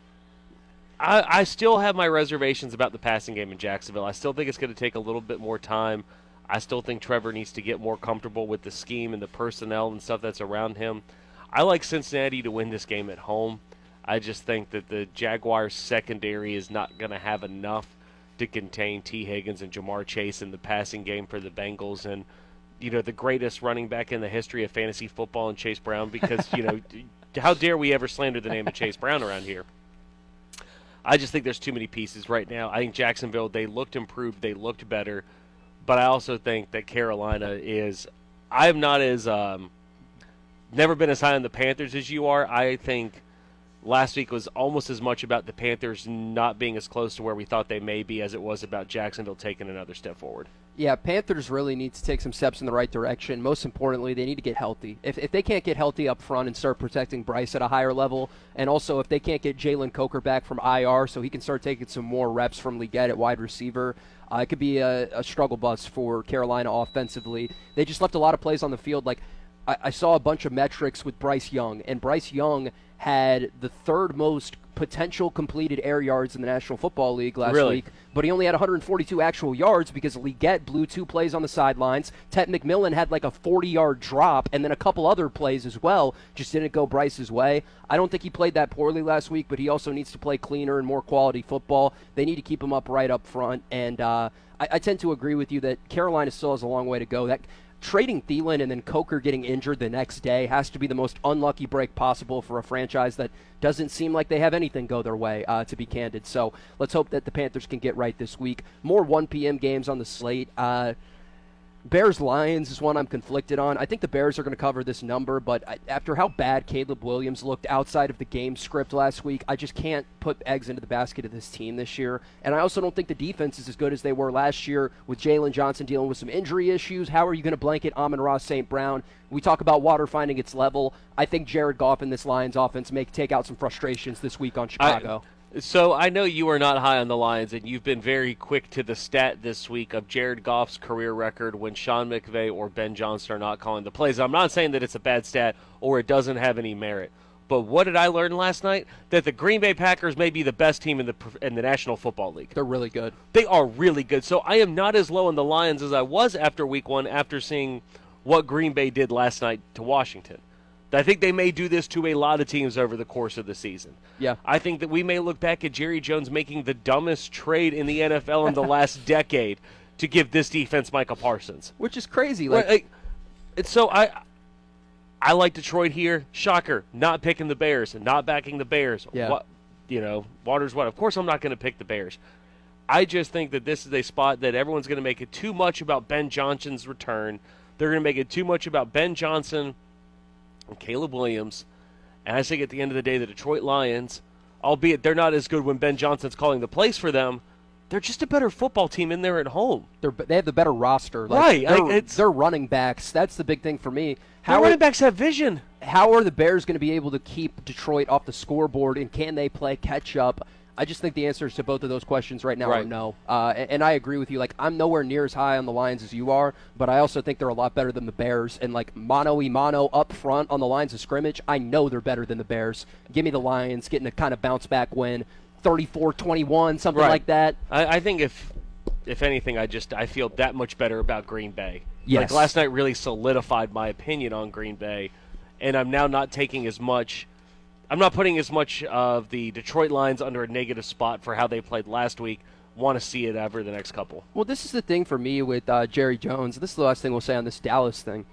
I still have my reservations about the passing game in Jacksonville. I still think it's going to take a little bit more time. I still think Trevor needs to get more comfortable with the scheme and the personnel and stuff that's around him. I like Cincinnati to win this game at home. I just think that the Jaguars' secondary is not going to have enough to contain T. Higgins and Jamar Chase in the passing game for the Bengals. And, the greatest running back in the history of fantasy football and Chase Brown because, how dare we ever slander the name of Chase Brown around here? I just think there's too many pieces right now. I think Jacksonville, they looked improved. They looked better. But I also think that Carolina is – I am not as never been as high on the Panthers as you are. I think – last week was almost as much about the Panthers not being as close to where we thought they may be as it was about Jacksonville taking another step forward.
Yeah, Panthers really need to take some steps in the right direction. Most importantly, they need to get healthy. If they can't get healthy up front and start protecting Bryce at a higher level, and also if they can't get Jalen Coker back from IR so he can start taking some more reps from Leggett at wide receiver, it could be a struggle bus for Carolina offensively. They just left a lot of plays on the field. Like I saw a bunch of metrics with Bryce Young, and Bryce Young had the 3rd most potential completed air yards in the National Football League last week, but he only had 142 actual yards because Leggett blew 2 plays on the sidelines. Ted McMillan had like a 40-yard drop, and then a couple other plays as well. Just didn't go Bryce's way. I don't think he played that poorly last week, but he also needs to play cleaner and more quality football. They need to keep him up right up front, and I tend to agree with you that Carolina still has a long way to go. trading Thielen and then Coker getting injured the next day has to be the most unlucky break possible for a franchise that doesn't seem like they have anything go their way, to be candid. So let's hope that the Panthers can get right this week. More 1 p.m. games on the slate. Bears-Lions is one I'm conflicted on. I think the Bears are going to cover this number, but after how bad Caleb Williams looked outside of the game script last week, I just can't put eggs into the basket of this team this year. And I also don't think the defense is as good as they were last year with Jalen Johnson dealing with some injury issues. How are you going to blanket Amon-Ra St. Brown? We talk about water finding its level. I think Jared Goff and this Lions offense may take out some frustrations this week on Chicago.
So I know you are not high on the Lions, and you've been very quick to the stat this week of Jared Goff's career record when Sean McVay or Ben Johnson are not calling the plays. I'm not saying that it's a bad stat or it doesn't have any merit. But what did I learn last night? That the Green Bay Packers may be the best team in the National Football League.
They're really good.
They are really good. So I am not as low on the Lions as I was after week 1 after seeing what Green Bay did last night to Washington. I think they may do this to a lot of teams over the course of the season.
Yeah.
I think that we may look back at Jerry Jones making the dumbest trade in the NFL in the last decade to give this defense Micah Parsons.
Which is crazy.
So I like Detroit here. Shocker, not picking the Bears and not backing the Bears.
Yeah.
Water's what? Of course I'm not going to pick the Bears. I just think that this is a spot that everyone's going to make it too much about Ben Johnson's return. They're going to make it too much about Ben Johnson and Caleb Williams. And I think at the end of the day, the Detroit Lions, albeit they're not as good when Ben Johnson's calling the plays for them, they're just a better football team in there at home.
They have the better roster.
Right.
They're running backs. That's the big thing for me.
Running backs have vision.
How are the Bears going to be able to keep Detroit off the scoreboard, and can they play catch-up? I just think the answers to both of those questions right now are no. And I agree with you. I'm nowhere near as high on the Lions as you are, but I also think they're a lot better than the Bears. And, mano-a-mano up front on the lines of scrimmage, I know they're better than the Bears. Give me the Lions getting a kind of bounce-back win, 34-21, something like that.
I think if anything, I feel that much better about Green Bay.
Yes.
Last night really solidified my opinion on Green Bay, and I'm now not taking as much – I'm not putting as much of the Detroit Lions under a negative spot for how they played last week. Want to see it over the next couple.
Well, this is the thing for me with Jerry Jones. This is the last thing we'll say on this Dallas thing.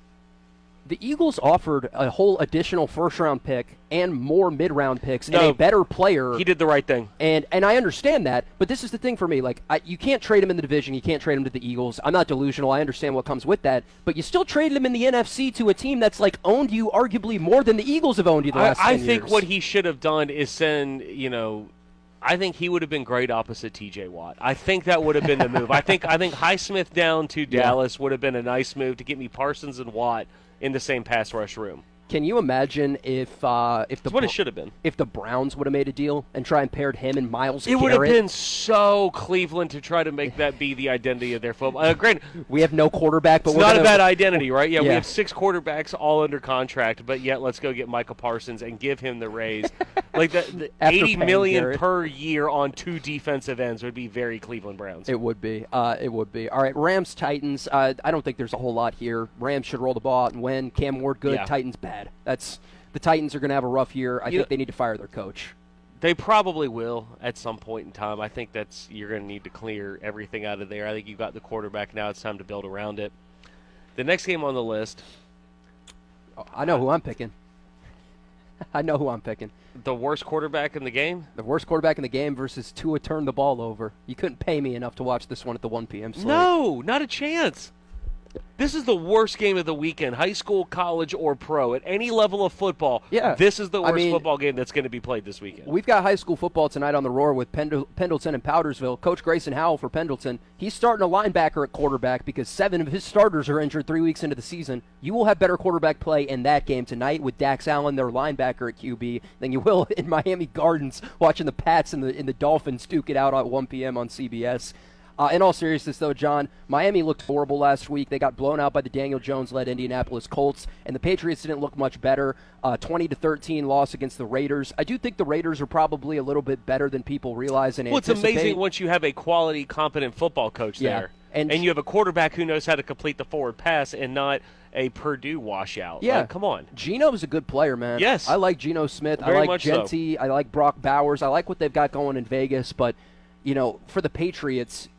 The Eagles offered a whole additional first-round pick and more mid-round picks and a better player.
He did the right thing.
And I understand that, but this is the thing for me. You can't trade him in the division. You can't trade him to the Eagles. I'm not delusional. I understand what comes with that. But you still traded him in the NFC to a team that's, owned you arguably more than the Eagles have owned you the last 10 years.
I think what he should have done is send, I think he would have been great opposite T.J. Watt. I think that would have been the move. I think Highsmith down to Dallas would have been a nice move to get me Parsons and Watt in the same pass rush room.
Can you imagine if what
it should have been?
If the Browns would have made a deal and try and paired him and Myles Garrett?
It would have been so Cleveland to try to make that be the identity of their football. Granted,
we have no quarterback, but
it's not a bad identity, right? Yeah, we have 6 quarterbacks all under contract, but yet let's go get Micah Parsons and give him the raise. The $80 million
Garrett
per year on 2 defensive ends would be very Cleveland Browns.
It would be. It would be. All right, Rams, Titans. I don't think there's a whole lot here. Rams should roll the ball out and win. Cam Ward good. Yeah. Titans bad. The Titans are going to have a rough year. I think they need to fire their coach.
They probably will at some point in time. I think you're going to need to clear everything out of there. I think you've got the quarterback now. It's time to build around it. The next game on the list.
I know who I'm picking.
The worst quarterback in the game?
The worst quarterback in the game versus Tua turned the ball over. You couldn't pay me enough to watch this one at the 1 p.m. slate.
No, not a chance. This is the worst game of the weekend, high school, college, or pro. At any level of football, this is the worst football game that's going to be played this weekend.
We've got high school football tonight on the Roar with Pendleton and Powdersville. Coach Grayson Howell for Pendleton. He's starting a linebacker at quarterback because 7 of his starters are injured 3 weeks into the season. You will have better quarterback play in that game tonight with Dax Allen, their linebacker at QB, than you will in Miami Gardens watching the Pats and the Dolphins duke it out at 1 p.m. on CBS. In all seriousness, though, John, Miami looked horrible last week. They got blown out by the Daniel Jones-led Indianapolis Colts, and the Patriots didn't look much better. 20-13 loss against the Raiders. I do think the Raiders are probably a little bit better than people realize and anticipate.
It's amazing once you have a quality, competent football coach there. And you have a quarterback who knows how to complete the forward pass and not a Purdue washout.
Yeah.
Come on.
Geno's a good player, man.
Yes.
I like Geno Smith.
Very
I like
much
Genty.
so.
I like Brock Bowers. I like what they've got going in Vegas, but for the Patriots,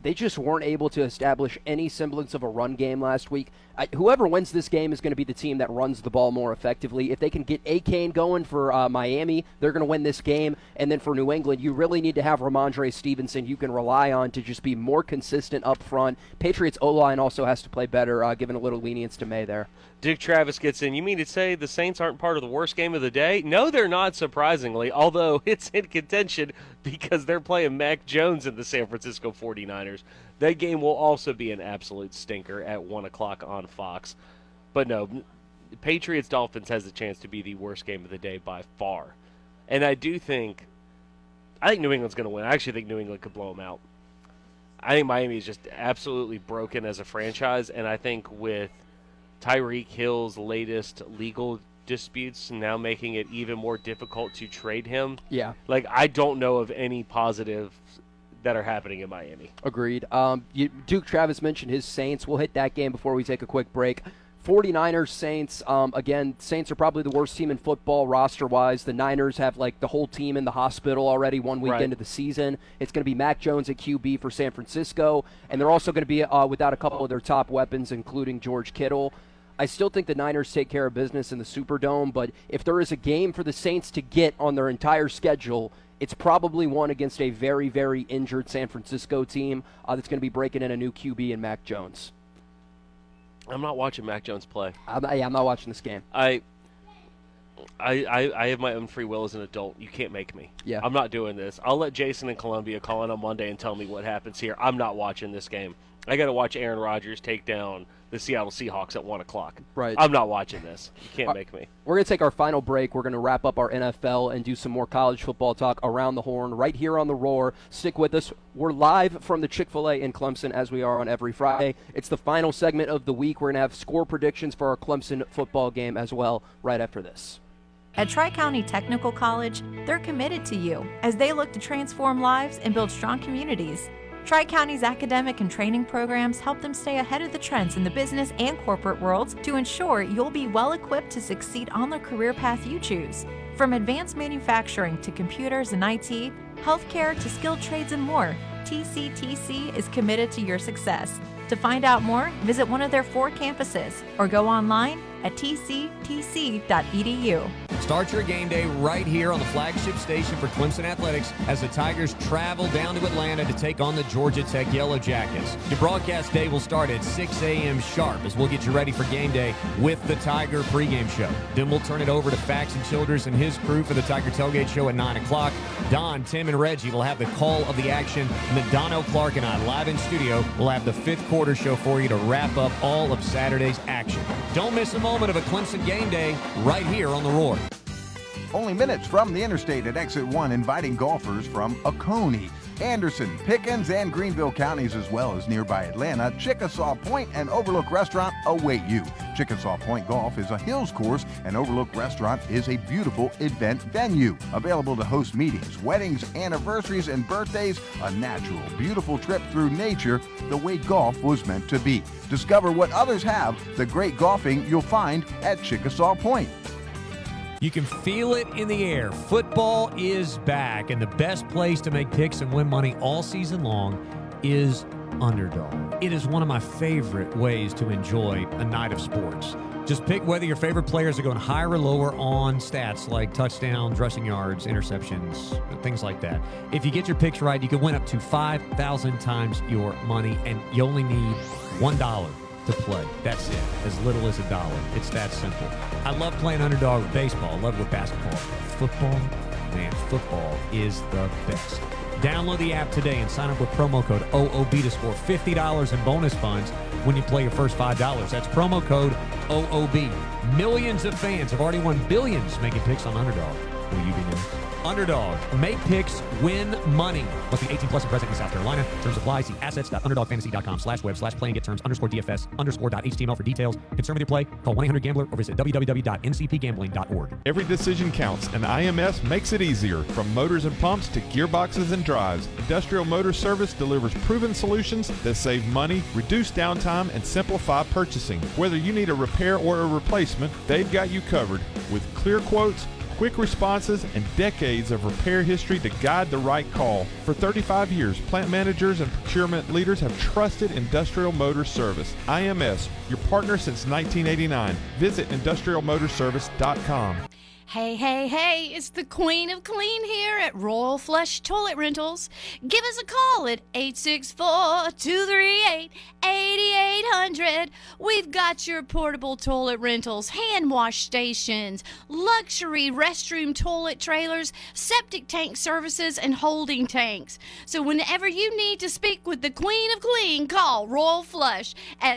They just weren't able to establish any semblance of a run game last week. Whoever wins this game is going to be the team that runs the ball more effectively. If they can get A-Kane going for Miami, they're going to win this game. And then for New England, you really need to have Ramondre Stevenson you can rely on to just be more consistent up front. Patriots O-line also has to play better, giving a little lenience to May there.
Dick Travis gets in. You mean to say the Saints aren't part of the worst game of the day? No, they're not, surprisingly, although it's in contention because they're playing Mac Jones in the San Francisco 49ers. That game will also be an absolute stinker at 1 o'clock on Fox. But no, Patriots-Dolphins has a chance to be the worst game of the day by far. And I think New England's going to win. I actually think New England could blow them out. I think Miami is just absolutely broken as a franchise, and I think with Tyreek Hill's latest legal disputes now making it even more difficult to trade him.
Yeah.
Like, I don't know of any positives that are happening in Miami.
Agreed. Duke Travis mentioned his Saints. We'll hit that game before we take a quick break. 49ers, Saints. Again, Saints are probably the worst team in football roster-wise. The Niners have, like, the whole team in the hospital already 1 week into the season. It's going to be Mac Jones at QB for San Francisco, and they're also going to be without a couple of their top weapons, including George Kittle. I still think the Niners take care of business in the Superdome, but if there is a game for the Saints to get on their entire schedule, it's probably one against a very, very injured San Francisco team that's going to be breaking in a new QB in Mac Jones.
I'm not watching Mac Jones play.
I'm not watching this game.
I have my own free will as an adult. You can't make me.
Yeah.
I'm not doing this. I'll let Jason in Columbia call in on Monday and tell me what happens here. I'm not watching this game. I got to watch Aaron Rodgers take down the Seattle Seahawks at 1 o'clock.
Right.
I'm not watching this. You can't make me.
We're going to take our final break. We're going to wrap up our NFL and do some more college football talk around the horn right here on The Roar. Stick with us. We're live from the Chick-fil-A in Clemson, as we are on every Friday. It's the final segment of the week. We're going to have score predictions for our Clemson football game as well right after this.
At Tri-County Technical College, they're committed to you as they look to transform lives and build strong communities. Tri-County's academic and training programs help them stay ahead of the trends in the business and corporate worlds to ensure you'll be well equipped to succeed on the career path you choose. From advanced manufacturing to computers and IT, healthcare to skilled trades and more, TCTC is committed to your success. To find out more, visit one of their 4 campuses or go online at tctc.edu.
Start your game day right here on the flagship station for Clemson Athletics as the Tigers travel down to Atlanta to take on the Georgia Tech Yellow Jackets. Your broadcast day will start at 6 a.m. sharp as we'll get you ready for game day with the Tiger pregame show. Then we'll turn it over to Faxon Childers and his crew for the Tiger Tailgate show at 9 o'clock. Don, Tim, and Reggie will have the call of the action, and then Dono Clark and I live in studio will have the 5th quarter show for you to wrap up all of Saturday's action. Don't miss a moment of a Clemson game day right here on The Roar.
Only minutes from the interstate at Exit 1, inviting golfers from Oconee, Anderson, Pickens, and Greenville counties, as well as nearby Atlanta. Chickasaw Point and Overlook Restaurant await you. Chickasaw Point Golf is a hills course, and Overlook Restaurant is a beautiful event venue. Available to host meetings, weddings, anniversaries, and birthdays. A natural, beautiful trip through nature, the way golf was meant to be. Discover what others have, the great golfing you'll find at Chickasaw Point.
You can feel it in the air. Football is back, and the best place to make picks and win money all season long is Underdog. It is one of my favorite ways to enjoy a night of sports. Just pick whether your favorite players are going higher or lower on stats like touchdowns, rushing yards, interceptions, things like that. If you get your picks right, you can win up to 5,000 times your money, and you only need $1 to play. That's it. As little as $1. It's that simple. I love playing Underdog with baseball. I love it with basketball. Football, man, football is the best. Download the app today and sign up with promo code OOB to score $50 in bonus funds when you play your first $5. That's promo code OOB. Millions of fans have already won billions making picks on Underdog. Will you be next? Underdog. Make picks, win money. Must be 18 plus and present in South Carolina. Terms apply. See assets.underdogfantasy.com/web/play and get terms_DFS_.html for details. Concerned with your play? Call 1-800-GAMBLER or visit www.ncpgambling.org.
Every decision counts, and IMS makes it easier. From motors and pumps to gearboxes and drives, Industrial Motor Service delivers proven solutions that save money, reduce downtime, and simplify purchasing. Whether you need a repair or a replacement, they've got you covered with clear quotes, quick responses, and decades of repair history to guide the right call. For 35 years, plant managers and procurement leaders have trusted Industrial Motor Service. IMS, your partner since 1989. Visit industrialmotorservice.com.
Hey, hey, hey, it's the Queen of Clean here at Royal Flush Toilet Rentals. Give us a call at 864-238-8800. We've got your portable toilet rentals, hand wash stations, luxury restroom toilet trailers, septic tank services, and holding tanks. So whenever you need to speak with the Queen of Clean, call Royal Flush at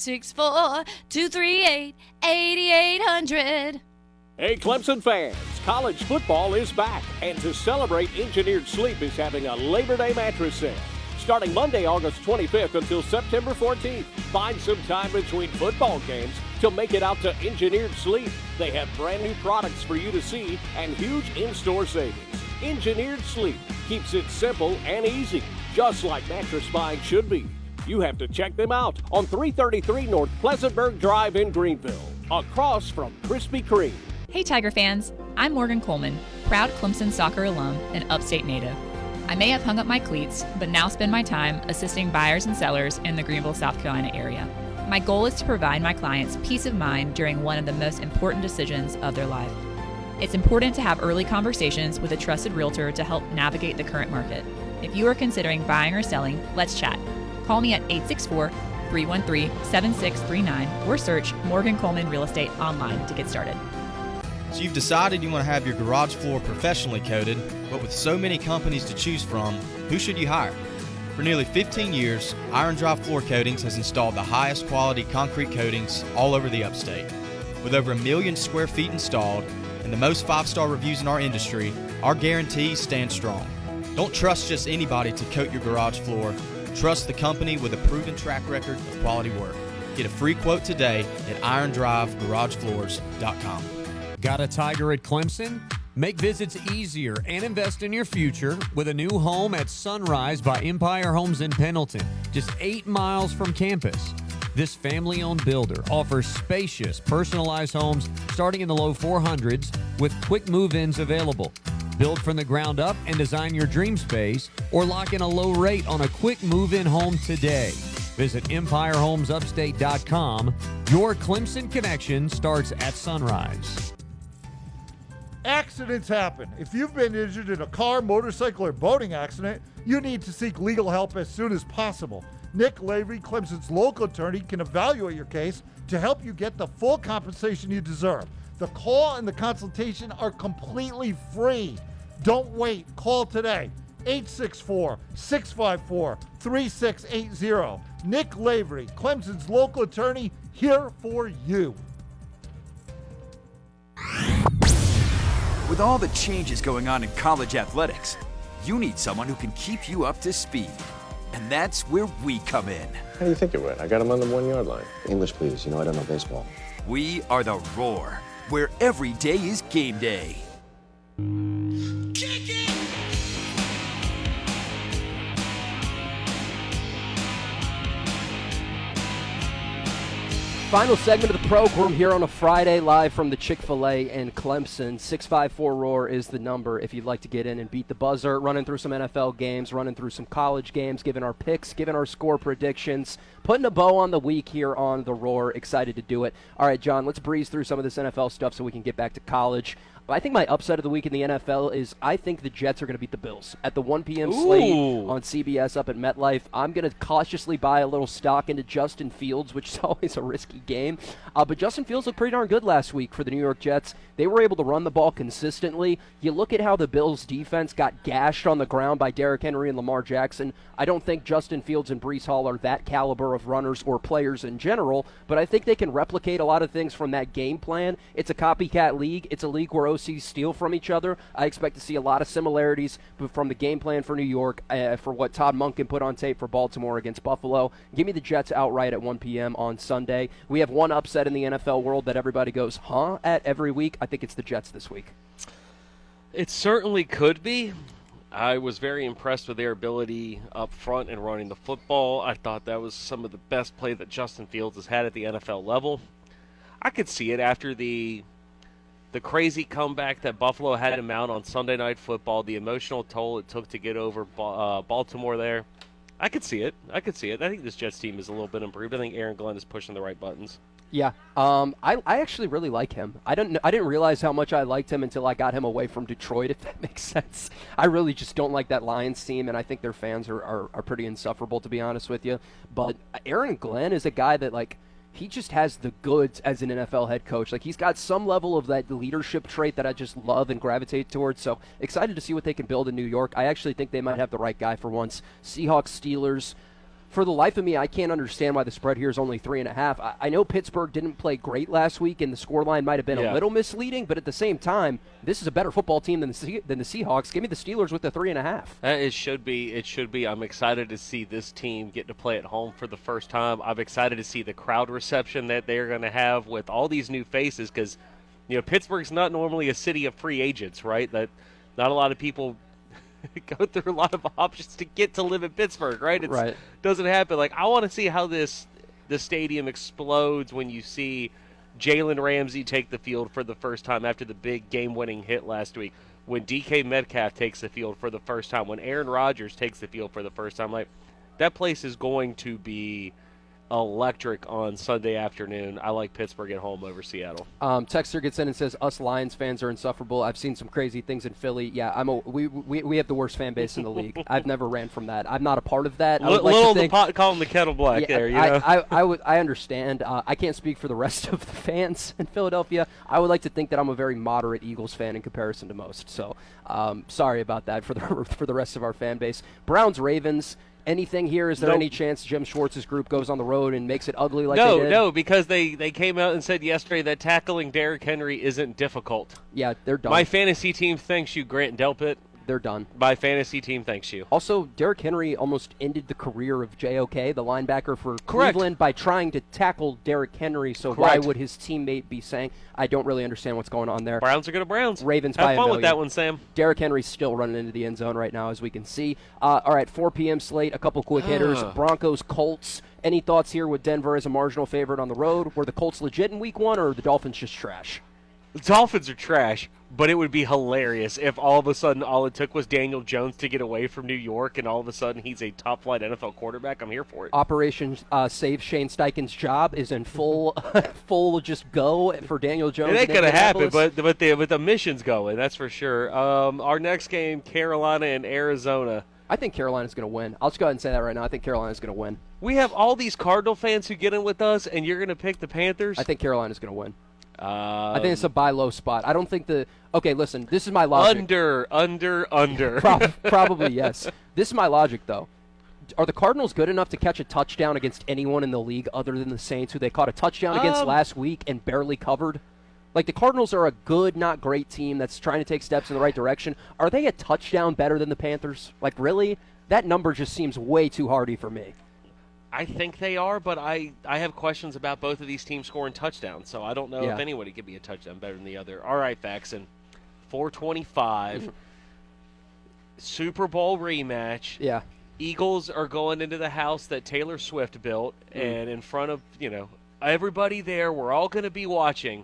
864-238-8800.
Hey, Clemson fans, college football is back, and to celebrate, Engineered Sleep is having a Labor Day mattress sale. Starting Monday, August 25th until September 14th. Find some time between football games to make it out to Engineered Sleep. They have brand new products for you to see and huge in-store savings. Engineered Sleep keeps it simple and easy, just like mattress buying should be. You have to check them out on 333 North Pleasantburg Drive in Greenville, across from Krispy Kreme.
Hey Tiger fans, I'm Morgan Coleman, proud Clemson soccer alum and upstate native. I may have hung up my cleats, but now spend my time assisting buyers and sellers in the Greenville, South Carolina area. My goal is to provide my clients peace of mind during one of the most important decisions of their life. It's important to have early conversations with a trusted realtor to help navigate the current market. If you are considering buying or selling, let's chat. Call me at 864-313-7639 or search Morgan Coleman Real Estate online to get started.
So you've decided you want to have your garage floor professionally coated, but with so many companies to choose from, who should you hire? For nearly 15 years, Iron Drive Floor Coatings has installed the highest quality concrete coatings all over the upstate. With over 1 million square feet installed and the most 5-star reviews in our industry, our guarantees stand strong. Don't trust just anybody to coat your garage floor. Trust the company with a proven track record of quality work. Get a free quote today at irondrivegaragefloors.com.
Got a Tiger at Clemson? Make visits easier and invest in your future with a new home at Sunrise by Empire Homes in Pendleton, just 8 miles from campus. This family-owned builder offers spacious, personalized homes starting in the low 400s with quick move-ins available. Build from the ground up and design your dream space, or lock in a low rate on a quick move-in home today. Visit EmpireHomesUpstate.com. Your Clemson connection starts at Sunrise.
Accidents happen. If you've been injured in a car, motorcycle, or boating accident, you need to seek legal help as soon as possible. Nick Lavery, Clemson's local attorney, can evaluate your case to help you get the full compensation you deserve. The call and the consultation are completely free. Don't wait. Call today. 864-654-3680. Nick Lavery, Clemson's local attorney, here for you.
With all the changes going on in college athletics, you need someone who can keep you up to speed. And that's where we come in.
How do you think it went? I got him on the 1 yard line. English, please. You know I don't know baseball.
We are the Roar, where every day is game day.
Final segment of the program here on a Friday, live from the Chick-fil-A in Clemson. 654-ROAR is the number if you'd like to get in and beat the buzzer. Running through some NFL games, running through some college games, giving our picks, giving our score predictions, putting a bow on the week here on the Roar. Excited to do it. All right, John, let's breeze through some of this NFL stuff so we can get back to college. I think my upset of the week in the NFL is I think the Jets are going to beat the Bills at the 1 p.m. slate on CBS up at MetLife. I'm going to cautiously buy a little stock into Justin Fields, which is always a risky game. But Justin Fields looked pretty darn good last week for the New York Jets. They were able to run the ball consistently. You look at how the Bills' defense got gashed on the ground by Derrick Henry and Lamar Jackson. I don't think Justin Fields and Breece Hall are that caliber of runners or players in general, but I think they can replicate a lot of things from that game plan. It's a copycat league. It's a league where OCs steal from each other. I expect to see a lot of similarities from the game plan for New York for what Todd Monken put on tape for Baltimore against Buffalo. Give me the Jets outright at 1 p.m. on Sunday. We have one upset in the NFL world that everybody goes, huh, at every week. I think it's the Jets this week.
It certainly could be. I was very impressed with their ability up front and running the football. I thought that was some of the best play that Justin Fields has had at the NFL level. I could see it after the the crazy comeback that Buffalo had to mount on Sunday Night Football, the emotional toll it took to get over Baltimore there. I could see it. I think this Jets team is a little bit improved. I think Aaron Glenn is pushing the right buttons.
Yeah, I actually really like him. I didn't realize how much I liked him until I got him away from Detroit, if that makes sense. I really just don't like that Lions team, and I think their fans are pretty insufferable, to be honest with you. But Aaron Glenn is a guy that, like, he just has the goods as an NFL head coach. Like, he's got some level of that leadership trait that I just love and gravitate towards. So excited to see what they can build in New York. I actually think they might have the right guy for once. Seahawks, Steelers. For the life of me, I can't understand why the spread here is only 3.5. I know Pittsburgh didn't play great last week, and the scoreline might have been a little misleading, but at the same time, this is a better football team than the Seahawks. Give me the Steelers with the 3.5.
It should be. I'm excited to see this team get to play at home for the first time. I'm excited to see the crowd reception that they're going to have with all these new faces, because Pittsburgh's not normally a city of free agents, right? That not a lot of people go through a lot of options to get to live in Pittsburgh, right? It doesn't happen. Like, I want to see how the stadium explodes when you see Jalen Ramsey take the field for the first time after the big game-winning hit last week, when DK Metcalf takes the field for the first time, when Aaron Rodgers takes the field for the first time. Like, that place is going to be electric on Sunday afternoon. I like Pittsburgh at home over Seattle.
Texter gets in and says, us Lions fans are insufferable. I've seen some crazy things in Philly. Yeah, we have the worst fan base in the league. I've never ran from that. I'm not a part of that.
The pot calling the kettle black there.
I understand. I can't speak for the rest of the fans in Philadelphia. I would like to think that I'm a very moderate Eagles fan in comparison to most. So sorry about that for the rest of our fan base. Browns, Ravens. Anything here? Is there any chance Jim Schwartz's group goes on the road and makes it ugly like they did?
No, because they came out and said yesterday that tackling Derrick Henry isn't difficult.
Yeah, they're done.
My fantasy team thanks you, Grant Delpit.
They're done.
My fantasy team thanks you.
Also, Derrick Henry almost ended the career of JOK, the linebacker for Cleveland, by trying to tackle Derrick Henry. So why would his teammate be saying? I don't really understand what's going on there.
Browns are going to Browns.
Ravens
Have
by
fun
$1
with that one, Sam.
Derrick Henry's still running into the end zone right now, as we can see. All right, 4 p.m. slate, a couple quick hitters. Broncos, Colts. Any thoughts here with Denver as a marginal favorite on the road? Were the Colts legit in week 1, or are the Dolphins just trash?
The Dolphins are trash, but it would be hilarious if all of a sudden all it took was Daniel Jones to get away from New York, and all of a sudden he's a top-flight NFL quarterback. I'm here for it.
Operation Save Shane Steichen's job is in full just go for Daniel Jones.
It ain't going to happen, but the mission's going, that's for sure. Our next game, Carolina and Arizona.
I think Carolina's going to win. I'll just go ahead and say that right now. I think Carolina's going to win.
We have all these Cardinal fans who get in with us, and you're going to pick the Panthers?
I think Carolina's going to win. I think it's a buy low spot. I don't think okay, listen, this is my logic.
Under.
Probably, yes. This is my logic, though. Are the Cardinals good enough to catch a touchdown against anyone in the league other than the Saints, who they caught a touchdown against last week and barely covered? Like, the Cardinals are a good, not great team that's trying to take steps in the right direction. Are they a touchdown better than the Panthers? Like, really? That number just seems way too hardy for me.
I think they are, but I have questions about both of these teams scoring touchdowns, so I don't know if anybody could be a touchdown better than the other. All right, Faxon, 425, Super Bowl rematch.
Yeah.
Eagles are going into the house that Taylor Swift built, and in front of, everybody there, we're all going to be watching.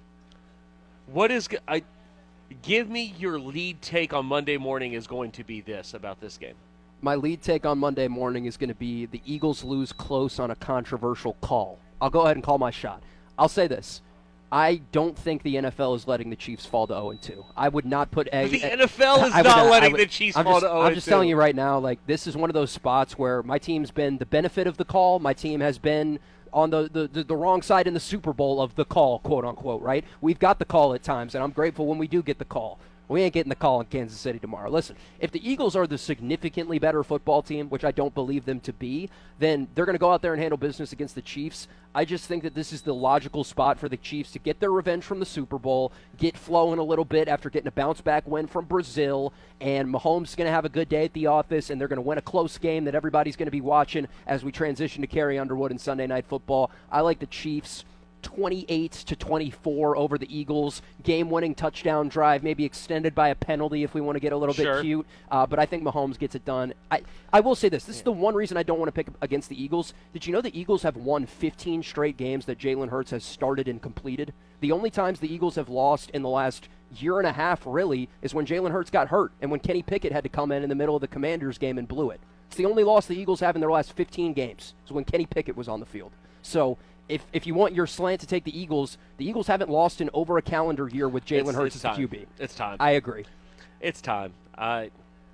Give me your lead take on Monday morning is going to be this about this game.
My lead take on Monday morning is going to be the Eagles lose close on a controversial call. I'll go ahead and call my shot. I'll say this. I don't think the NFL is letting the Chiefs fall to 0-2. I would not put
the NFL is not letting the Chiefs fall to 0-2.
I'm just telling you right now, like, this is one of those spots where my team's been the benefit of the call. My team has been on the wrong side in the Super Bowl of the call, quote unquote, right? We've got the call at times, and I'm grateful when we do get the call. We ain't getting the call in Kansas City tomorrow. Listen, if the Eagles are the significantly better football team, which I don't believe them to be, then they're going to go out there and handle business against the Chiefs. I just think that this is the logical spot for the Chiefs to get their revenge from the Super Bowl, get flowing a little bit after getting a bounce-back win from Brazil, and Mahomes is going to have a good day at the office, and they're going to win a close game that everybody's going to be watching as we transition to Carrie Underwood and Sunday Night Football. I like the Chiefs 28-24 over the Eagles. Game-winning touchdown drive, maybe extended by a penalty if we want to get a little bit cute. But I think Mahomes gets it done. I will say this. This is the one reason I don't want to pick against the Eagles. Did you know the Eagles have won 15 straight games that Jalen Hurts has started and completed? The only times the Eagles have lost in the last year and a half, really, is when Jalen Hurts got hurt and when Kenny Pickett had to come in the middle of the Commanders game and blew it. It's the only loss the Eagles have in their last 15 games. Is when Kenny Pickett was on the field. So if you want your slant to take the Eagles haven't lost in over a calendar year with Jalen Hurts as the QB.
It's time.
I agree.
It's time. I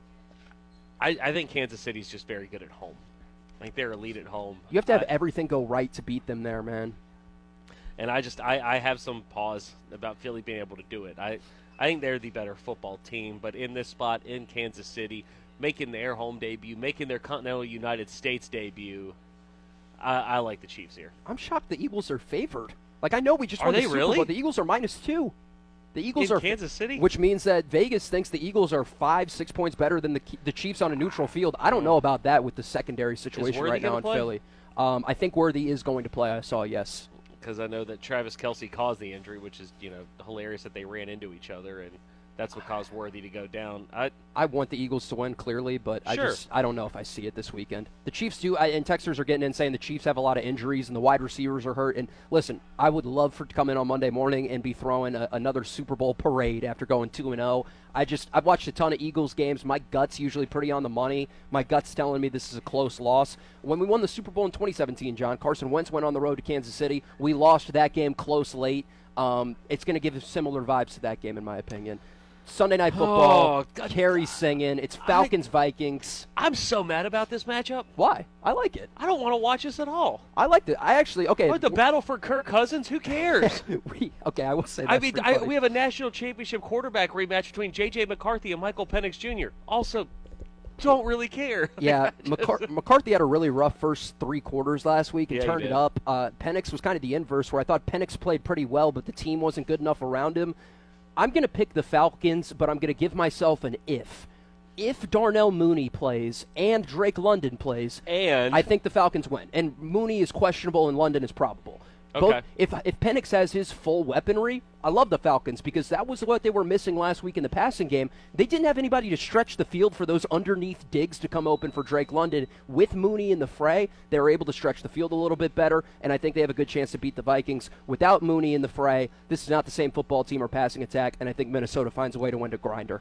think Kansas City's just very good at home. I think they're elite at home.
You have to have everything go right to beat them there, man.
And I have some pause about Philly being able to do it. I think they're the better football team, but in this spot in Kansas City, making their home debut, making their Continental United States debut, I like the Chiefs here.
I'm shocked the Eagles are favored. Like, I know we just
Are
won the
they
Super
really?
Bowl. The Eagles are -2. The Eagles
In
are
Kansas City?
which means that Vegas thinks the Eagles are 5-6 points better than the Chiefs on a neutral field. I don't know about that with the secondary situation
Worthy
right now
gonna
in
play?
Philly. I think Worthy is going to play. I saw, yes.
Because I know that Travis Kelce caused the injury, which is, hilarious that they ran into each other, and that's what caused Worthy to go down.
I want the Eagles to win, clearly, but
Sure.
I don't know if I see it this weekend. The Chiefs do, and texters are getting in saying the Chiefs have a lot of injuries and the wide receivers are hurt. And listen, I would love to come in on Monday morning and be throwing another Super Bowl parade after going 2-0. I've watched a ton of Eagles games. My gut's usually pretty on the money. My gut's telling me this is a close loss. When we won the Super Bowl in 2017, John, Carson Wentz went on the road to Kansas City. We lost that game close late. It's going to give similar vibes to that game, in my opinion. Sunday Night Football, Carrie's singing. It's Falcons-Vikings.
I'm so mad about this matchup.
Why? I like it.
I don't want to watch this at all.
I liked it. Okay.
The battle for Kirk Cousins? Who cares?
I will say that.
I mean, we have a national championship quarterback rematch between J.J. McCarthy and Michael Penix Jr. Also, don't really care.
Yeah, McCarthy had a really rough first 3 quarters last week and
Yeah, he
turned it
did.
up. Penix was kind of the inverse, where I thought Penix played pretty well, but the team wasn't good enough around him. I'm going to pick the Falcons, but I'm going to give myself an if. If Darnell Mooney plays and Drake London plays, I think the Falcons win. And Mooney is questionable and London is probable.
Okay.
If Penix has his full weaponry, I love the Falcons because that was what they were missing last week in the passing game. They didn't have anybody to stretch the field for those underneath digs to come open for Drake London. With Mooney in the fray, they were able to stretch the field a little bit better, and I think they have a good chance to beat the Vikings. Without Mooney in the fray, this is not the same football team or passing attack, and I think Minnesota finds a way to win to grinder.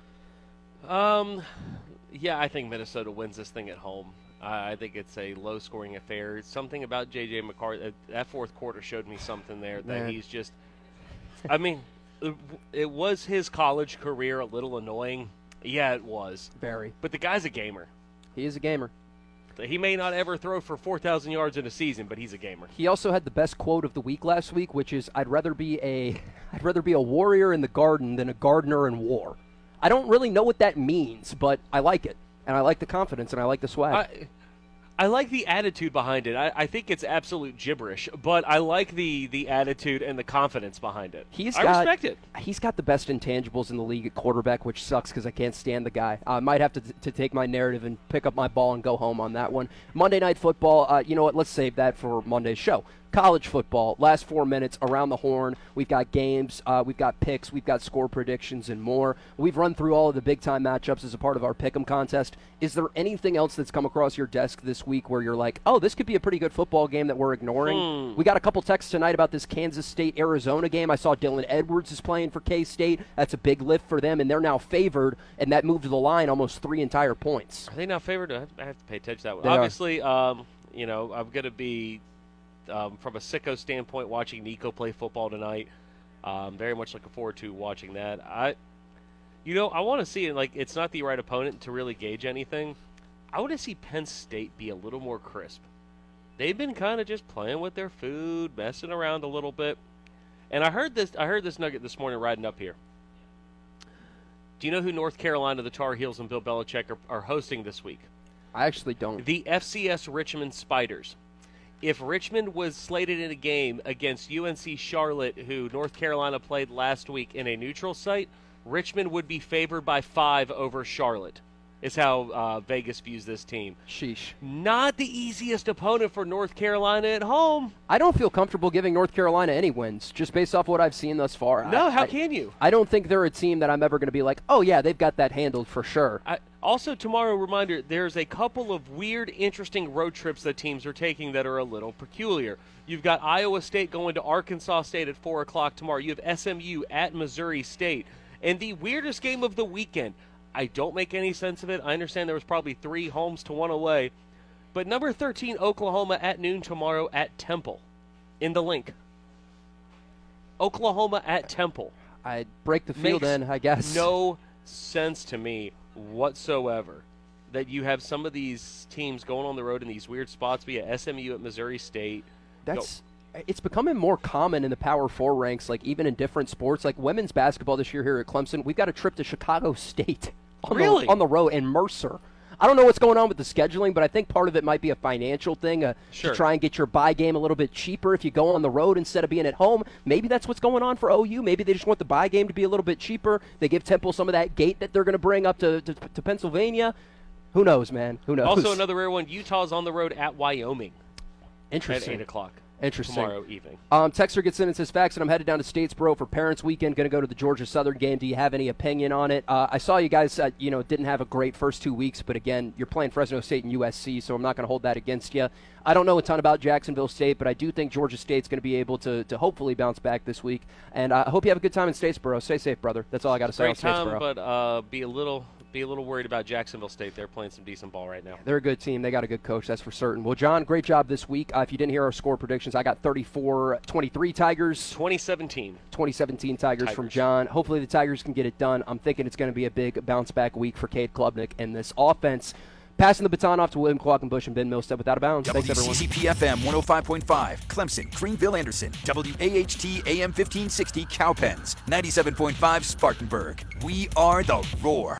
Yeah, I think Minnesota wins this thing at home. I think it's a low-scoring affair. Something about J.J. McCarthy, that fourth quarter showed me something there that
Man.
he's just – I mean, it was his college career a little annoying. Yeah, it was.
Very.
But the guy's a gamer.
He is a gamer.
He may not ever throw for 4,000 yards in a season, but he's a gamer.
He also had the best quote of the week last week, which is, I'd rather be a warrior in the garden than a gardener in war. I don't really know what that means, but I like it. And I like the confidence, and I like the swag.
I like the attitude behind it. I think it's absolute gibberish, but I like the attitude and the confidence behind it. I respect it.
He's got the best intangibles in the league at quarterback, which sucks because I can't stand the guy. I might have to take my narrative and pick up my ball and go home on that one. Monday Night Football, you know what? Let's save that for Monday's show. College football, last 4 minutes, around the horn. We've got games, we've got picks, we've got score predictions, and more. We've run through all of the big-time matchups as a part of our Pick'em contest. Is there anything else that's come across your desk this week where you're like, oh, this could be a pretty good football game that we're ignoring? We got a couple texts tonight about this Kansas State-Arizona game. I saw Dylan Edwards is playing for K-State. That's a big lift for them, and they're now favored, and that moved the line almost 3 entire points.
Are they now favored? I have to pay attention to that one.
They are.
Obviously, I'm going to be, from a sicko standpoint, watching Nico play football tonight. Very much looking forward to watching that. I want to see it. Like, it's not the right opponent to really gauge anything. I want to see Penn State be a little more crisp. They've been kind of just playing with their food, messing around a little bit. And I heard this nugget this morning riding up here. Do you know who North Carolina, the Tar Heels, and Bill Belichick are hosting this week?
I actually don't.
The FCS Richmond Spiders. If Richmond was slated in a game against UNC Charlotte, who North Carolina played last week in a neutral site, Richmond would be favored by 5 over Charlotte, is how Vegas views this team.
Sheesh.
Not the easiest opponent for North Carolina at home.
I don't feel comfortable giving North Carolina any wins, just based off what I've seen thus far.
No, how can you?
I don't think they're a team that I'm ever going to be like, oh, yeah, they've got that handled for sure.
Also, tomorrow, reminder, there's a couple of weird, interesting road trips that teams are taking that are a little peculiar. You've got Iowa State going to Arkansas State at 4 o'clock tomorrow. You have SMU at Missouri State. And the weirdest game of the weekend, I don't make any sense of it. I understand there was probably 3 homes to 1 away. But number 13, Oklahoma at noon tomorrow at Temple in the Link. Oklahoma at Temple.
I'd break the field in, I guess.
No sense to me whatsoever that you have some of these teams going on the road in these weird spots via SMU at Missouri State.
It's becoming more common in the Power 4 ranks, like even in different sports. Like women's basketball this year here at Clemson, we've got a trip to Chicago State on the road, and Mercer. I don't know what's going on with the scheduling, but I think part of it might be a financial thing to try and get your bye game a little bit cheaper if you go on the road instead of being at home. Maybe that's what's going on for OU. Maybe they just want the bye game to be a little bit cheaper. They give Temple some of that gate that they're going to bring up to Pennsylvania. Who knows, man? Who knows?
Also, another rare one, Utah's on the road at Wyoming.
Interesting.
At 8 o'clock.
Interesting.
Tomorrow evening.
Texter gets in and says, Fax, and I'm headed down to Statesboro for Parents Weekend. Going to go to the Georgia Southern game. Do you have any opinion on it? I saw you guys, didn't have a great first 2 weeks, but again, you're playing Fresno State and USC, so I'm not going to hold that against you. I don't know a ton about Jacksonville State, but I do think Georgia State's going to be able to hopefully bounce back this week. And I hope you have a good time in Statesboro. Stay safe, brother. That's all I got to say on Statesboro.
Great time, but be a little worried about Jacksonville State. They're playing some decent ball right now.
They're a good team. They got a good coach, that's for certain. Well, John, great job this week. If you didn't hear our score predictions, I got 34-23 Tigers.
2017
Tigers from John. Hopefully the Tigers can get it done. I'm thinking it's going to be a big bounce-back week for Cade Klubnik and this offense. Passing the baton off to William Qualkenbush and Ben Milstead without a bounds. Thanks, everyone.
WCCP-FM 105.5, Clemson, Greenville, Anderson. WAHT AM 1560, Cowpens. 97.5, Spartanburg. We are the Roar.